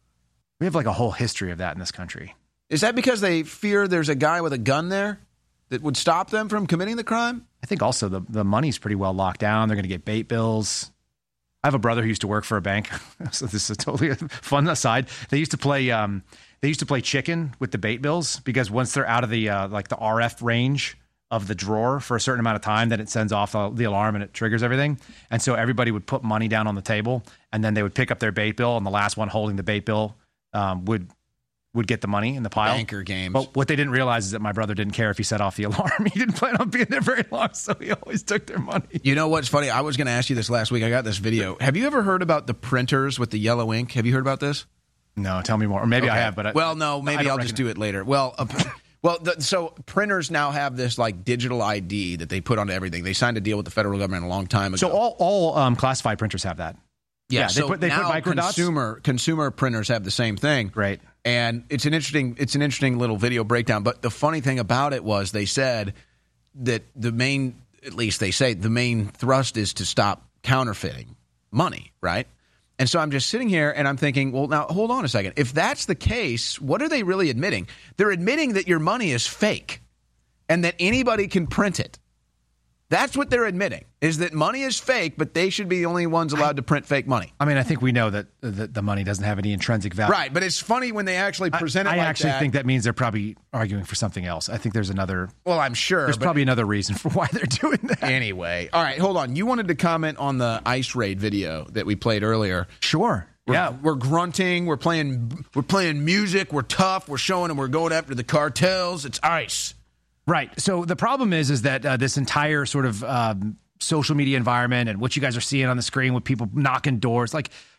We have like a whole history of that in this country. Is that because they fear there's a guy with a gun there that would stop them from committing the crime? I think also the, the money's pretty well locked down. They're going to get bait bills. I have a brother who used to work for a bank. So this is totally a fun aside. They used to play um, they used to play chicken with the bait bills because once they're out of the uh, like the R F range of the drawer for a certain amount of time, then it sends off the, the alarm and it triggers everything. And so everybody would put money down on the table and then they would pick up their bait bill and the last one holding the bait bill um, would would get the money in the pile. Banker games. But what they didn't realize is that my brother didn't care if he set off the alarm. He didn't plan on being there very long, so he always took their money. You know what's funny? I was going to ask you this last week. I got this video. Have you ever heard about the printers with the yellow ink? Have you heard about this? No, tell me more. Or maybe I Okay. have, but I, well, no, maybe I don't I'll just recognize- do it later. Well, uh, well, the, so printers now have this like digital I D that they put onto everything. They signed a deal with the federal government a long time ago. So all all um, classified printers have that. yeah, yeah, they so put- they put now microdots? consumer consumer printers have the same thing. Right. And it's an interesting it's an interesting little video breakdown. But the funny thing about it was they said that the main, at least they say, the main thrust is to stop counterfeiting money, right? And so I'm just sitting here and I'm thinking, well, now hold on a second. If that's the case, what are they really admitting? They're admitting that your money is fake and that anybody can print it. That's what they're admitting, is that money is fake, but they should be the only ones allowed to print fake money. I mean, I think we know that, that the money doesn't have any intrinsic value. Right, but it's funny when they actually present I, it I like actually that. think that means they're probably arguing for something else. I think there's another. Well, I'm sure. There's but probably another reason for why they're doing that. anyway. All right, hold on. You wanted to comment on the ice raid video that we played earlier. Sure. We're, yeah. we're grunting. We're playing. We're playing music. We're tough. We're showing them we're going after the cartels. It's ice. Right. So the problem is, is that uh, this entire sort of um, social media environment and what you guys are seeing on the screen with people knocking doors, like,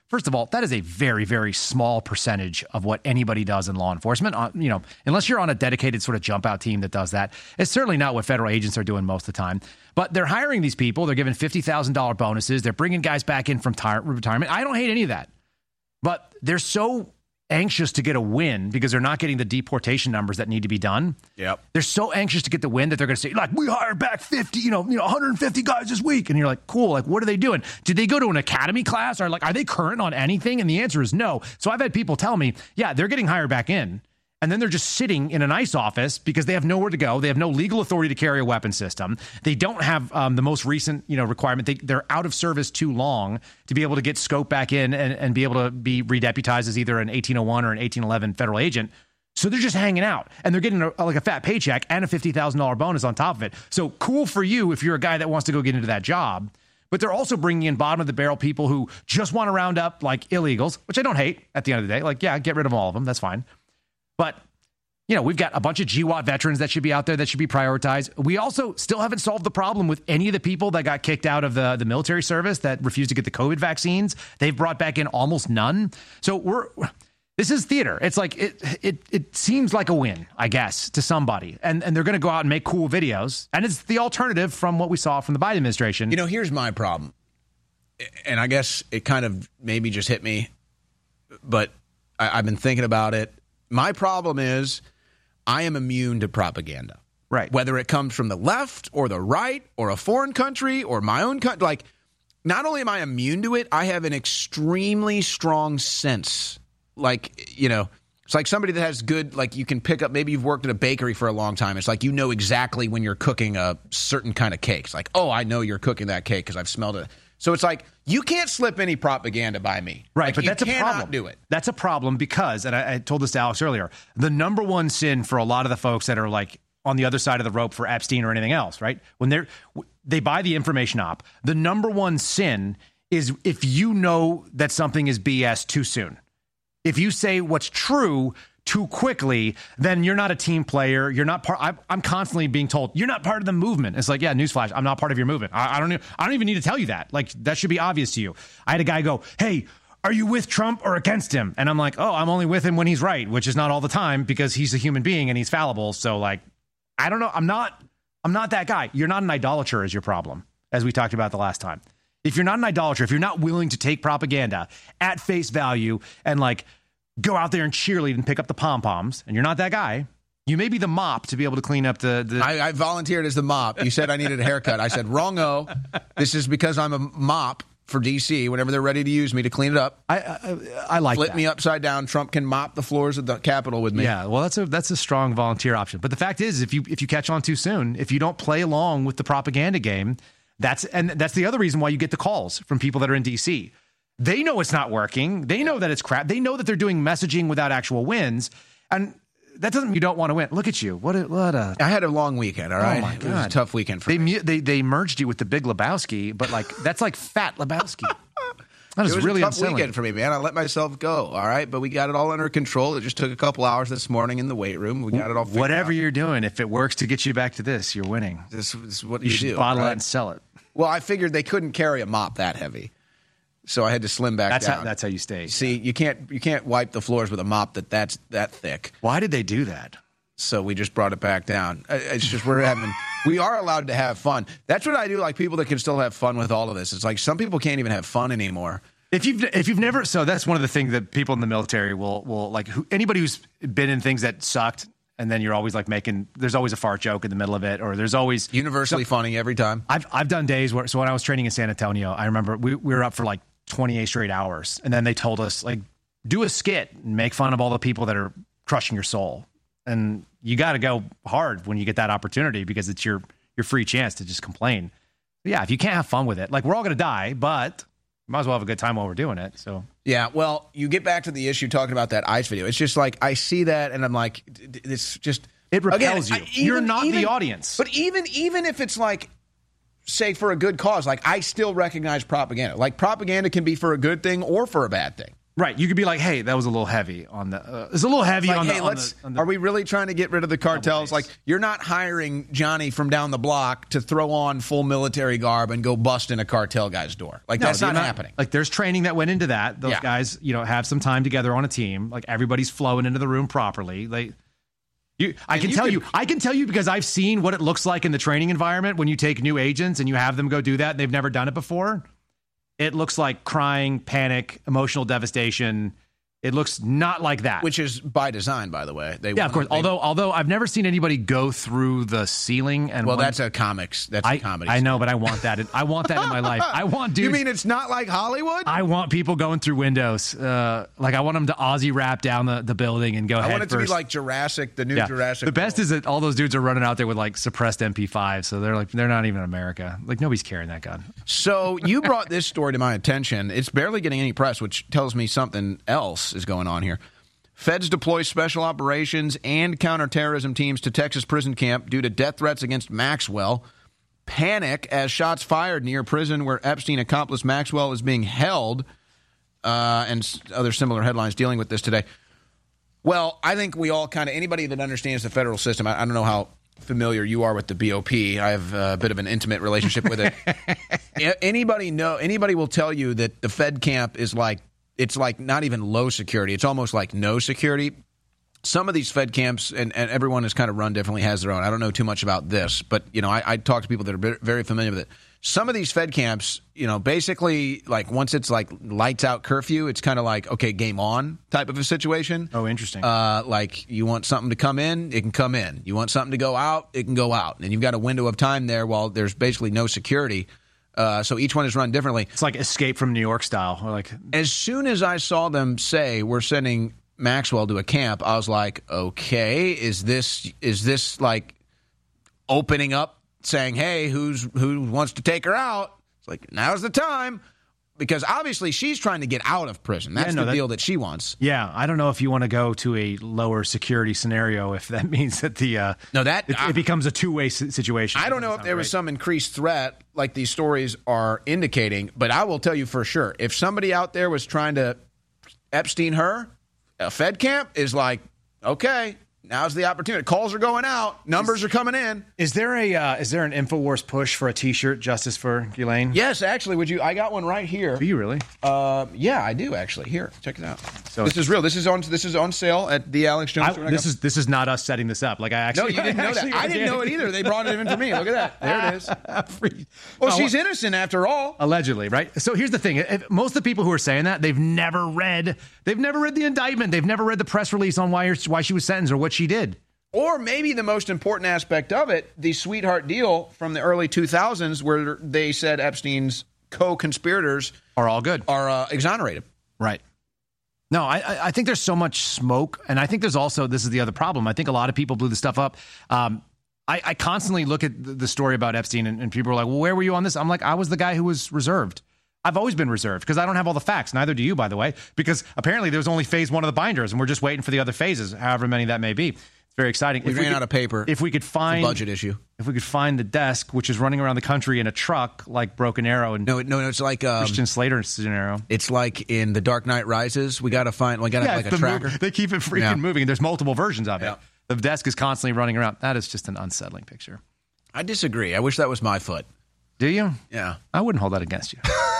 First of all, that is a very, very small percentage of what anybody does in law enforcement. Uh, you know, unless you're on a dedicated sort of jump out team that does that, it's certainly not what federal agents are doing most of the time. But they're hiring these people. They're giving fifty thousand dollars bonuses. They're bringing guys back in from tar- retirement. I don't hate any of that. But they're so anxious to get a win because they're not getting the deportation numbers that need to be done. Yep. They're so anxious to get the win that they're going to say, like, we hired back fifty, you know, you know, one hundred fifty guys this week. And you're like, cool. Like, what are they doing? Did they go to an academy class? Or like, are they current on anything? And the answer is no. So I've had people tell me, yeah, they're getting hired back in. And then they're just sitting in an ICE office because they have nowhere to go. They have no legal authority to carry a weapon system. They don't have um, the most recent, you know, requirement. They, they're out of service too long to be able to get scoped back in and, and be able to be redeputized as either an eighteen oh one or an eighteen eleven federal agent. So they're just hanging out, and they're getting a, like a fat paycheck and a fifty thousand dollars bonus on top of it. So cool for you if you're a guy that wants to go get into that job. But they're also bringing in bottom of the barrel people who just want to round up like illegals, which I don't hate at the end of the day. Like, yeah, get rid of all of them. That's fine. But, you know, we've got a bunch of G WAT veterans that should be out there that should be prioritized. We also still haven't solved the problem with any of the people that got kicked out of the, the military service that refused to get the COVID vaccines. They've brought back in almost none. So we're this is theater. It's like it it it seems like a win, I guess, to somebody. And and they're going to go out and make cool videos. And it's the alternative from what we saw from the Biden administration. You know, here's my problem. And I guess it kind of maybe just hit me, but I, I've been thinking about it. My problem is I am immune to propaganda. Right. Whether it comes from the left or the right or a foreign country or my own country. Like, not only am I immune to it, I have an extremely strong sense. Like, you know, it's like somebody that has good, like you can pick up, maybe you've worked at a bakery for a long time. It's like you know exactly when you're cooking a certain kind of cake. It's like, oh, I know you're cooking that cake because I've smelled it. So it's like, you can't slip any propaganda by me. Right, like, but you that's a problem. do it. That's a problem because, and I, I told this to Alex earlier, the number one sin for a lot of the folks that are like on the other side of the rope for Epstein or anything else, right? When they're they buy the information op, the number one sin is if you know that something is B S too soon. If you say what's true too quickly, then you're not a team player. You're not part. I'm, I'm constantly being told you're not part of the movement. It's like, yeah, newsflash, I'm not part of your movement. I, I don't. Even, I don't even need to tell you that. Like, that should be obvious to you. I had a guy go, "Hey, are you with Trump or against him?" And I'm like, "Oh, I'm only with him when he's right," which is not all the time because he's a human being and he's fallible. So, like, I don't know. I'm not. I'm not that guy. You're not an idolater is your problem, as we talked about the last time. If you're not an idolater, if you're not willing to take propaganda at face value and like go out there and cheerlead and pick up the pom-poms, and you're not that guy, you may be the mop to be able to clean up the... the I, I volunteered as the mop. You said I needed a haircut. I said, wrong-o. This is because I'm a mop for D C whenever they're ready to use me to clean it up. I I, I like Flip that. me upside down. Trump can mop the floors of the Capitol with me. Yeah, well, that's a that's a strong volunteer option. But the fact is, if you if you catch on too soon, if you don't play along with the propaganda game, that's and that's the other reason why you get the calls from people that are in D C. They know it's not working. They know that it's crap. They know that they're doing messaging without actual wins. And that doesn't mean you don't want to win. Look at you. What a, what a... I had a long weekend, all right? Oh, my God. It was a tough weekend for they, me. They, they merged you with the Big Lebowski, but like that's like Fat Lebowski. That is it was really a tough unsettling. weekend for me, man. I let myself go, all right? But we got it all under control. It just took a couple hours this morning in the weight room. We got it all figured Whatever out. you're doing, if it works to get you back to this, you're winning. This, this is what You you, should do. bottle right? it and sell it. Well, I figured they couldn't carry a mop that heavy. So I had to slim back That's down. how, that's how you stay. See, you can't you can't wipe the floors with a mop that that's that thick. Why did they do that? So we just brought it back down. It's just we're having we are allowed to have fun. That's what I do. Like people that can still have fun with all of this. It's like some people can't even have fun anymore. If you've if you've never so that's one of the things that people in the military will will like who, anybody who's been in things that sucked. And then you're always like making, there's always a fart joke in the middle of it, or there's always universally some, funny every time. I've I've done days where, so when I was training in San Antonio, I remember we, we were up for like twenty-eight straight hours. And then they told us, like, do a skit and make fun of all the people that are crushing your soul. And you got to go hard when you get that opportunity because it's your, your free chance to just complain. But yeah, if you can't have fun with it, like we're all going to die, but might as well have a good time while we're doing it. So yeah, well, you get back to the issue talking about that ICE video. It's just like I see that and I'm like, it's just it repels again, you. I, even, You're not even, the audience. But even even if it's like, say for a good cause, like I still recognize propaganda. Like propaganda can be for a good thing or for a bad thing. Right. You could be like, hey, that was a little heavy on the. Uh, it's a little heavy like, on, hey, the, on, let's, the, on the. Are we really trying to get rid of the cartels? Like, you're not hiring Johnny from down the block to throw on full military garb and go bust in a cartel guy's door. Like, No, that's not, not happening. Like, there's training that went into that. Those Yeah. guys, you know, have some time together on a team. Like, everybody's flowing into the room properly. Like, you, I And can you tell could- you, I can tell you because I've seen what it looks like in the training environment when you take new agents and you have them go do that and they've never done it before. It looks like crying, panic, emotional devastation. It looks not like that. Which is by design, by the way. They yeah, of course. they- although, although I've never seen anybody go through the ceiling and Well, one- that's a comics. That's I, a comedy. I know, but I want that. In, I want that in my life. I want dudes. You mean it's not like Hollywood? I want people going through windows. Uh, like I want them to Aussie rap down the, the building and go I head want it to first. be like Jurassic, the new Yeah. Jurassic. The best World. is that all those dudes are running out there with like suppressed M P five, so they're like they're not even in America. Like nobody's carrying that gun. So you brought this story to my attention. It's barely getting any press, which tells me something else is going on here. Feds deploy special operations and counterterrorism teams to Texas prison camp due to death threats against Maxwell. Panic as shots fired near prison where Epstein accomplice Maxwell is being held, uh, and s- other similar headlines dealing with this today. Well, I think we all kind of, anybody that understands the federal system, I, I don't know how familiar you are with the B O P. I have a bit of an intimate relationship with it. A- anybody know? Anybody will tell you that the Fed camp is like, it's like not even low security. It's almost like no security. Some of these Fed camps, and, and everyone is kind of run differently, has their own. I don't know too much about this, but, you know, I, I talk to people that are very- very familiar with it. Some of these Fed camps, you know, basically, like, once it's like lights out curfew, it's kind of like, okay, game on type of a situation. Oh, interesting. Uh, like, you want something to come in, it can come in. You want something to go out, it can go out. And you've got a window of time there while there's basically no security. Uh, so each one is run differently. It's like Escape from New York style. Or like As soon as I saw them say we're sending Maxwell to a camp, I was like, okay, is this is this like opening up, saying, hey, who's who wants to take her out? It's like, now's the time. Because obviously she's trying to get out of prison. That's Yeah, no, the that- deal that she wants. yeah, I don't know if you want to go to a lower security scenario if that means that the uh, No, that it, I- it becomes a two way situation. I don't know if there was some increased threat like these stories are indicating, but I will tell you for sure, if somebody out there was trying to Epstein her, a Fed camp is like, okay, now's the opportunity. Calls are going out. Numbers are coming in. Is there a uh, is there an InfoWars push for a T-shirt, Justice for Ghislaine? Yes, actually, would you? I got one right here. Do you really? Uh, yeah, I do actually. Here, check it out. So this is real. This is on. This is on sale at the Alex Jones. I, this is this is not us setting this up. Like I no, actually you didn't know that. actually I didn't know it either. They brought it in for me. Look at that. There it is. Free- Well, No, she's innocent after all. Allegedly, right? So here's the thing: if, most of the people who are saying that they've never read, they've never read the indictment, they've never read the press release on why why she was sentenced or what she did. Or maybe the most important aspect of it, the sweetheart deal from the early two thousands where they said Epstein's co-conspirators Are all good, are uh, exonerated. right? No, I, I- I think there's so much smoke, and I think there's also this is the other problem. I think a lot of people blew the stuff up. Um, I, I constantly look at the the story about Epstein, and, and people are like, "Well, where were you on this?" I'm like, "I was the guy who was reserved." I've always been reserved because I don't have all the facts. Neither do you, by the way, because apparently there was only phase one of the binders, and we're just waiting for the other phases, however many that may be. It's very exciting. We If ran could- out of paper. If we could It's a find budget issue. if we could find the desk, which is running around the country in a truck like Broken Arrow and No, no, no. It's like um, Christian Slater scenario. it's like in The Dark Knight Rises. We got to find. We got to have like it's a the tracker. mov- they keep it freaking Yeah. moving. There's multiple versions of it. Yeah. The desk is constantly running around. That is just an unsettling picture. I disagree. I wish that was my foot. Do you? Yeah, I wouldn't hold that against you.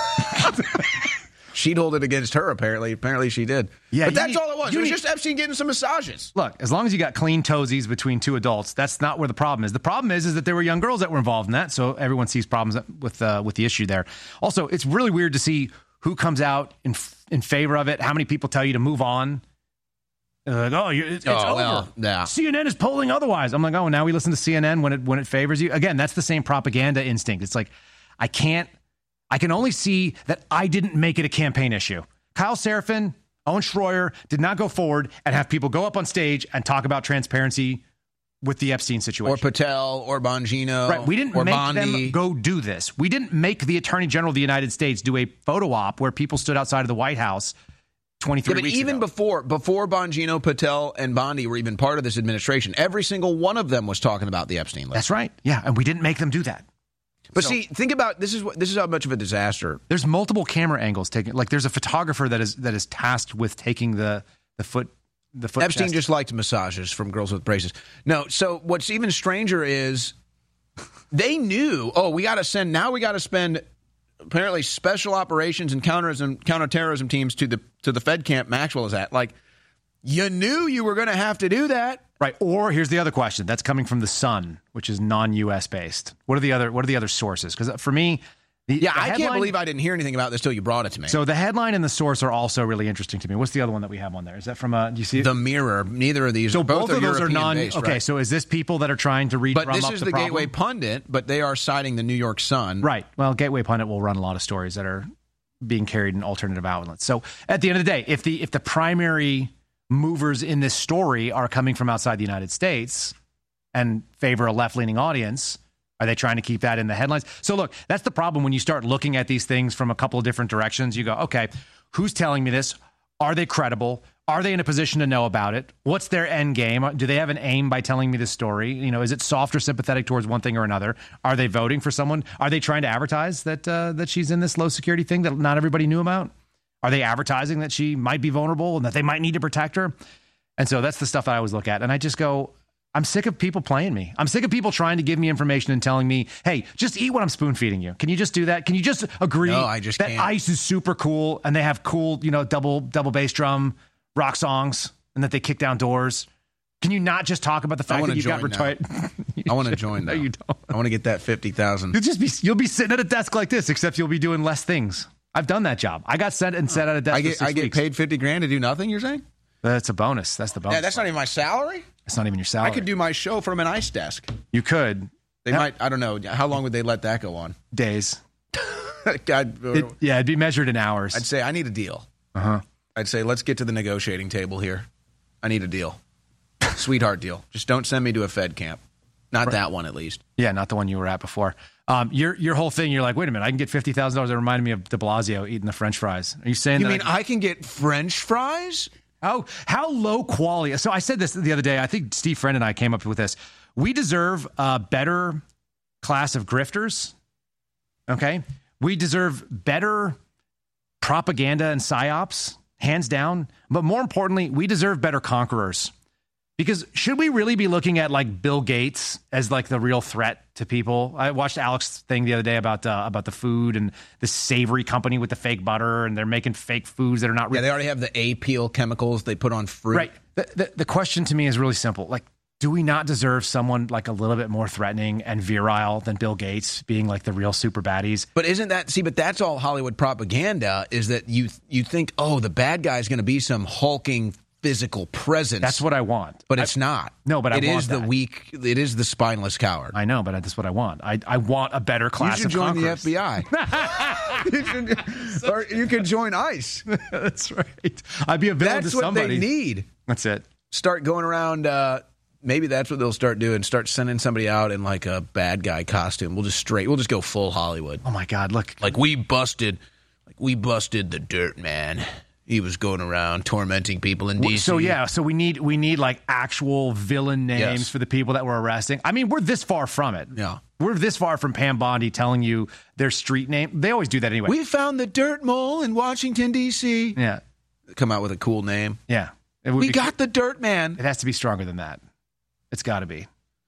she'd hold it against her. Apparently, apparently she did. Yeah, but you that's need- all it was. It you was need- just Epstein getting some massages. Look, as long as you got clean toesies between two adults, that's not where the problem is. The problem is, is that there were young girls that were involved in that, so everyone sees problems with uh, with the issue there. Also, it's really weird to see who comes out in in favor of it. How many people tell you to move on? They're like, oh, you- it's, it's Oh, over. well, yeah. C N N is polling otherwise. I'm like, oh, now we listen to C N N when it when it favors you. Again, that's the same propaganda instinct. It's like, I can't. I can only see that I didn't make it a campaign issue. Kyle Seraphin, Owen Schroyer did not go forward and have people go up on stage and talk about transparency with the Epstein situation. Or Patel, or Bongino, Right, we didn't or make Bondi. them go do this. We didn't make the Attorney General of the United States do a photo op where people stood outside of the White House twenty-three Yeah, but weeks even ago. before before Bongino, Patel, and Bondi were even part of this administration, every single one of them was talking about the Epstein list. That's right. Yeah, and we didn't make them do that. But So- see, think about this is what this is how much of a disaster. There's multiple camera angles taken. Like there's a photographer that is that is tasked with taking the the foot the foot. Epstein chest. just liked massages from girls with braces. No, so what's even stranger is they knew, oh, we got to send, now we got to spend apparently special operations and counterterrorism, counterterrorism teams to the to the Fed camp Maxwell is at. Like, you knew you were going to have to do that. Right. Or here's the other question that's coming from the Sun, which is non-U S based. What are the other What are the other sources? Because for me, the, Yeah, the I can't headline- believe I didn't hear anything about this till you brought it to me. So the headline and the source are also really interesting to me. What's the other one that we have on there? Is that from a? Do you see it? the Mirror, neither of these. So both, both, of those are non. European-based, Okay, right? so is this people that are trying to read? But drum this up is the, the problem? Gateway Pundit, but they are citing the New York Sun. Right. Well, Gateway Pundit will run a lot of stories that are being carried in alternative outlets. So at the end of the day, if the if the primary movers in this story are coming from outside the United States and favor a left-leaning audience, are they trying to keep that in the headlines? So look, that's the problem when you start looking at these things from a couple of different directions. You go, okay, who's telling me this? Are they credible? Are they in a position to know about it? What's their end game? Do they have an aim by telling me this story? You know, is it soft or sympathetic towards one thing or another? Are they voting for someone? Are they trying to advertise that uh, that she's in this low security thing that not everybody knew about? Are they advertising that she might be vulnerable and that they might need to protect her? And so that's the stuff that I always look at. And I just go, I'm sick of people playing me. I'm sick of people trying to give me information and telling me, hey, just eat what I'm spoon feeding you. Can you just do that? Can you just agree No, I just that can't. ICE is super cool and they have cool, you know, double double bass drum rock songs and that they kick down doors? Can you not just talk about the fact wanna that you've got join retired? I want to join. No, now. you don't. I want to get that fifty thousand. You'll just be you'll be sitting at a desk like this, except you'll be doing less things. I've done that job. I got sent and set at a desk. I for get six I get weeks. paid fifty grand to do nothing. You're saying? That's a bonus. That's the bonus. Yeah, that's not even my salary. It's not even your salary. I could do my show from an ICE desk. You could. They Yeah. might. I don't know. How long would they let that go on? Days. God, It, yeah, it'd be measured in hours. I'd say I need a deal. Uh huh. I'd say let's get to the negotiating table here. I need a deal, sweetheart deal. Just don't send me to a Fed camp. Not that one, at least. Yeah, not the one you were at before. Um, your your whole thing. You're like, wait a minute, I can get fifty thousand dollars. That reminded me of De Blasio eating the French fries. Are you saying? You that mean I can get French fries? How how low quality? So I said this the other day. I think Steve Friend and I came up with this. We deserve a better class of grifters. Okay, we deserve better propaganda and psyops, hands down. But more importantly, we deserve better conquerors. Because should we really be looking at like Bill Gates as like the real threat to people? I watched Alex's thing the other day about uh, about the food and the savory company with the fake butter, and they're making fake foods that are not real. Yeah, they already have the A-peel chemicals they put on fruit. Right. The, the, the question to me is really simple. Like, do we not deserve someone like a little bit more threatening and virile than Bill Gates being like the real super baddies? But isn't that, see, but that's all Hollywood propaganda, is that you you think, oh, the bad guy is going to be some hulking physical presence. That's what I want. But it's not. No, but I it want is the that. weak, it is the spineless coward. I know, but that's what I want. I, I want a better You class should of join the conquerors. F B I. you should, or you could join ICE. That's right. I'd be a villain That's to what somebody. they need. That's it. Start going around. Uh, maybe that's what they'll start doing. Start sending somebody out in like a bad guy costume. We'll just straight. We'll just go full Hollywood. Oh my God! Look, Like we busted. Like we busted the Dirt Man. He was going around tormenting people in D C. so yeah, so we need we need like actual villain names Yes. for the people that we're arresting. I mean, we're this far from it. Yeah. We're this far from Pam Bondi telling you their street name. They always do that anyway. We found the Dirt Mole in Washington D C. yeah, Come out with a cool name. yeah. It would We be- got the Dirt Man. It has to be stronger than that. It's got to be.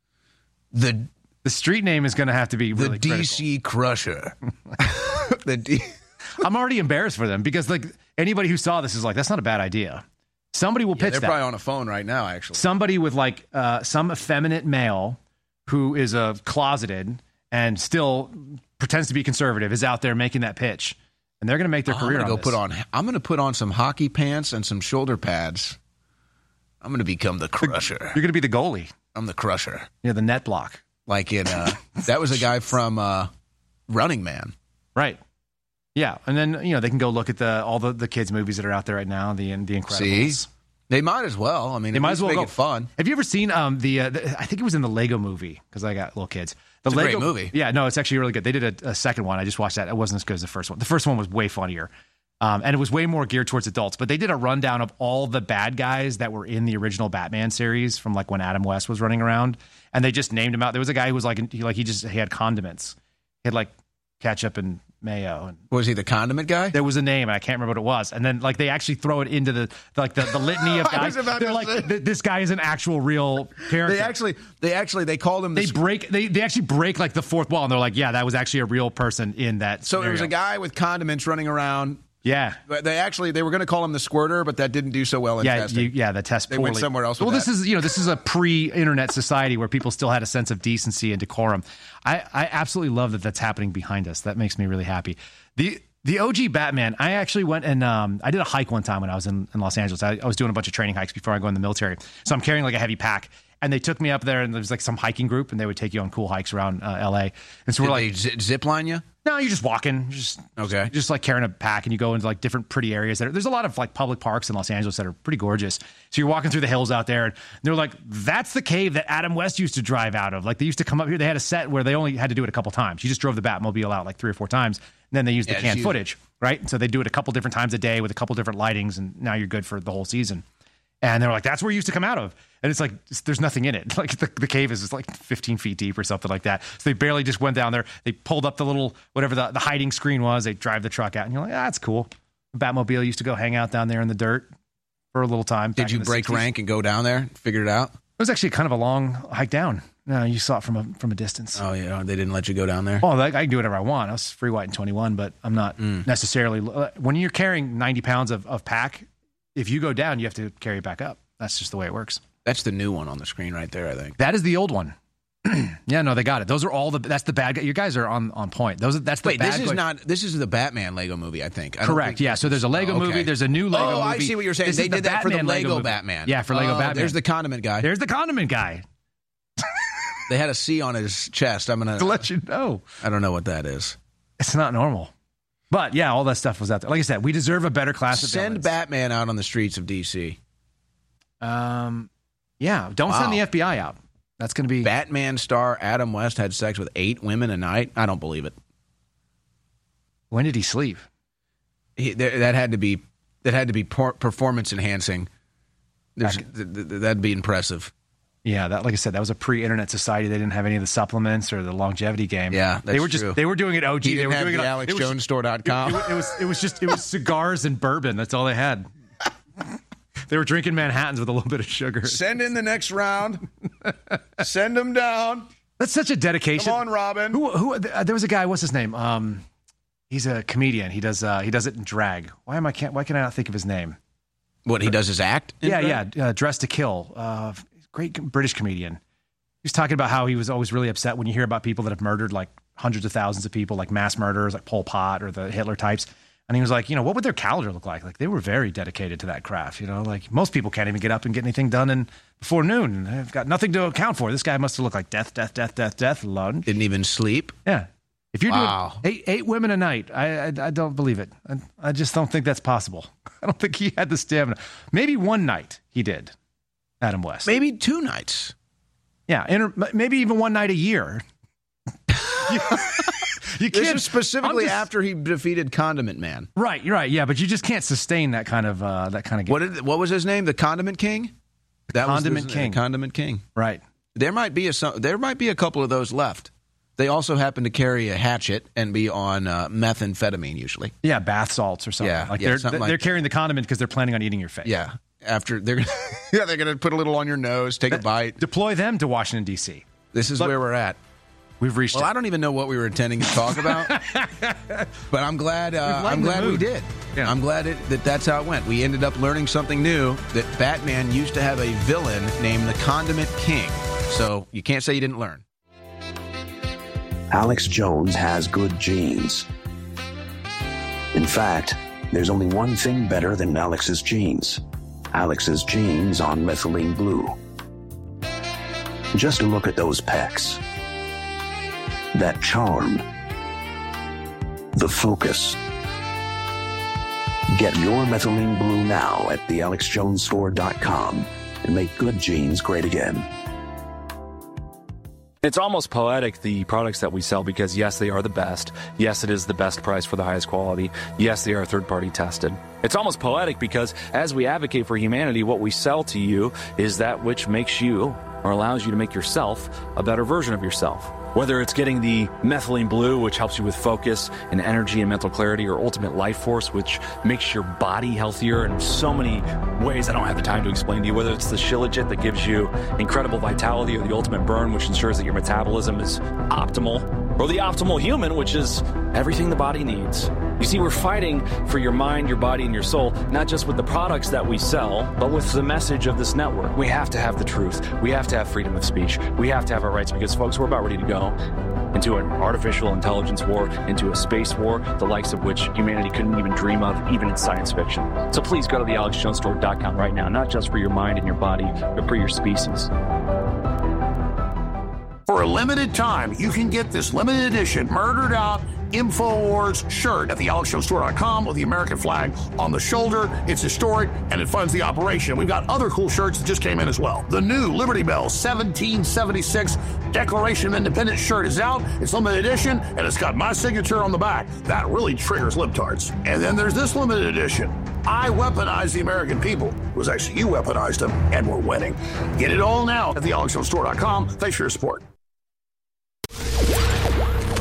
The The street name is going to have to be the really D C Crusher. the D. critical. I'm already embarrassed for them because like anybody who saw this is like, that's not a bad idea. Somebody will Yeah, pitch they're that. probably on a phone right now. Actually, Somebody with like uh, some effeminate male who is a closeted and still pretends to be conservative is out there making that pitch, and they're going to make their I'm career. gonna on go this. put on. I'm gonna put on some hockey pants and some shoulder pads. I'm gonna become the Crusher. You're going to be the goalie. I'm the Crusher. Yeah, the net block. Like in uh, that was a guy from uh, Running Man. Right. Yeah, and then you know they can go look at the all the, the kids movies that are out there right now. The the Incredibles. See, they might as well. I mean, They at might least as well make go. it fun. Have you ever seen um the, uh, the I think it was in the Lego movie because I got little kids. The It's a Lego great movie. Yeah, no, it's actually really good. They did a, a second one. I just watched that. It wasn't as good as the first one. The first one was way funnier. Um, and it was way more geared towards adults. But they did a rundown of all the bad guys that were in the original Batman series from like when Adam West was running around, and they just named him out. There was a guy who was like he, like he just he had condiments. He had like ketchup and mayo. And was he the condiment guy? There was a name, and I can't remember what it was. And then like they actually throw it into the like the, the litany of guys. They're like, th- this guy is an actual real character. They actually, they actually, they called him. They break. They they actually break like the fourth wall, and they're like, yeah, that was actually a real person in that. So scenario. it was a guy with condiments running around. Yeah, but they actually they were going to call him the squirter, but that didn't do so well in yeah, testing. You, yeah, the test they poorly. went somewhere else. Well, with this that. is you know this is a pre-internet society where people still had a sense of decency and decorum. I, I absolutely love that that's happening behind us. That makes me really happy. The the O G Batman. I actually went and um, I did a hike one time when I was in, in Los Angeles. I, I was doing a bunch of training hikes before I go in the military, so I'm carrying like a heavy pack. And they took me up there, and there was like some hiking group, and they would take you on cool hikes around uh, L A. And so Did we're like, they zip, zip line you? No, you're just walking, just okay, just like carrying a pack, and you go into like different pretty areas. That are, there's a lot of like public parks in Los Angeles that are pretty gorgeous. So you're walking through the hills out there, and they're like, "That's the cave that Adam West used to drive out of." Like they used to come up here. They had a set where they only had to do it a couple times. You just drove the Batmobile out like three or four times, and then they used yeah, the canned you- footage, right? So they do it a couple different times a day with a couple different lightings, and now you're good for the whole season. And they were like, that's where you used to come out of. And it's like, there's nothing in it. Like the, the cave is just like fifteen feet deep or something like that. So they barely just went down there. They pulled up the little, whatever the, the hiding screen was. They drive the truck out. And you're like, ah, that's cool. The Batmobile used to go hang out down there in the dirt for a little time. Did you break sixties. rank and go down there, figure it out? It was actually kind of a long hike down. No, you saw it from a from a distance. Oh, yeah. They didn't let you go down there? Oh, like, I can do whatever I want. I was free white in twenty-one, but I'm not Mm. necessarily. When you're carrying ninety pounds of, of pack, if you go down, you have to carry it back up. That's just the way it works. That's the new one on the screen right there, I think. That is the old one. Yeah, no, they got it. Those are all the. That's the bad guy. You guys are on, on point. Those. Are, that's the Wait, bad this is guy. not. This is the Batman Lego movie, I think. I don't Correct. think Yeah. this So there's a Lego is- oh, okay. movie. There's a new Lego oh, movie. I see what you're saying. This They is the did that for the Batman Lego movie. Batman. Yeah, for Lego Oh, Batman. There's the condiment guy. There's the condiment guy. They had a C on his chest. I'm gonna To let you know. I don't know what that is. It's not normal. But yeah, all that stuff was out there. Like I said, we deserve a better class of Send villains. Batman out on the streets of D C. Um, yeah, don't Wow. send the F B I out. That's going to be Batman star Adam West had sex with eight women a night. I don't believe it. When did he sleep? He, there, that had to be that had to be por- performance enhancing. There's, th- th- that'd be impressive. Yeah, that like I said, that was a pre-internet society. They didn't have any of the supplements or the longevity game. Yeah, they that's were just true. they were doing it O G. He they didn't were have doing the it. alex it was, jones store dot com. It, it was it was just it was cigars and bourbon. That's all they had. They were drinking Manhattans with a little bit of sugar. Send in the next round. Send them down. That's such a dedication. Come on, Robin. Who who? Uh, there was a guy. What's his name? Um, he's a comedian. He does uh, he does it in drag. Why am I can't? Why can I not think of his name? What, he does his act? in Yeah, drag? yeah. Uh, Dressed to Kill. Uh, great British comedian. He was talking about how he was always really upset when you hear about people that have murdered like hundreds of thousands of people, like mass murderers, like Pol Pot or the Hitler types. And he was like, you know, what would their calendar look like? Like they were very dedicated to that craft. You know, like most people can't even get up and get anything done in before noon. They've got nothing to account for. This guy must have looked like death, death, death, death, death, lunch. Didn't even sleep. Yeah. If you're Wow. doing eight, eight women a night, I, I, I don't believe it. I, I just don't think that's possible. I don't think he had the stamina. Maybe one night he did, Adam West. Maybe two nights. Yeah, inter- maybe even one night a year. you, you This can't is specifically I'm just- after he defeated Condiment Man. Right, you're right. Yeah, but you just can't sustain that kind of uh, that kind of game. What did? What was his name? The Condiment King. That Condiment was King. The Condiment King. Right. There might be a some, there might be a couple of those left. They also happen to carry a hatchet and be on uh, methamphetamine usually. Yeah, bath salts or something. Yeah, like yeah, they're something they're like carrying the condiment because they're planning on eating your face. Yeah. After they're gonna, yeah they're gonna put a little on your nose, take a bite. Deploy them to Washington D C. This is But- where we're at. We've reached. Well, it. I don't even know what we were intending to talk about, but I'm glad. Uh, We've lightened I'm the glad we mood. did. Yeah. I'm glad it, that that's how it went. We ended up learning something new. That Batman used to have a villain named the Condiment King. So you can't say you didn't learn. Alex Jones has good genes. In fact, there's only one thing better than Alex's genes. Alex's genes on methylene blue. Just look at those pecs. That charm. The focus. Get your methylene blue now at the alex jones store dot com and make good genes great again. It's almost poetic, the products that we sell, because yes, they are the best. Yes, it is the best price for the highest quality. Yes, they are third-party tested. It's almost poetic because as we advocate for humanity, what we sell to you is that which makes you or allows you to make yourself a better version of yourself. Whether it's getting the methylene blue, which helps you with focus and energy and mental clarity, or Ultimate Life Force, which makes your body healthier in so many ways I don't have the time to explain to you. Whether it's the Shilajit that gives you incredible vitality, or the Ultimate Burn, which ensures that your metabolism is optimal, or the Optimal Human, which is everything the body needs. You see, we're fighting for your mind, your body, and your soul, not just with the products that we sell, but with the message of this network. We have to have the truth. We have to have freedom of speech. We have to have our rights, because, folks, we're about ready to go into an artificial intelligence war, into a space war, the likes of which humanity couldn't even dream of, even in science fiction. So please go to the alex jones store dot com right now, not just for your mind and your body, but for your species. For a limited time, you can get this limited edition Murdered Out InfoWars shirt at the alex jones store dot com with the American flag on the shoulder. It's historic, and it funds the operation. We've got other cool shirts that just came in as well. The new Liberty Bell seventeen seventy-six Declaration of Independence shirt is out. It's limited edition, and it's got my signature on the back. That really triggers libtards. And then there's this limited edition. I weaponized the American people. It was actually you weaponized them, and we're winning. Get it all now at the alex jones store dot com. Thanks for your support.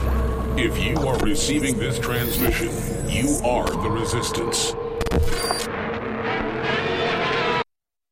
If you are receiving this transmission, you are the resistance.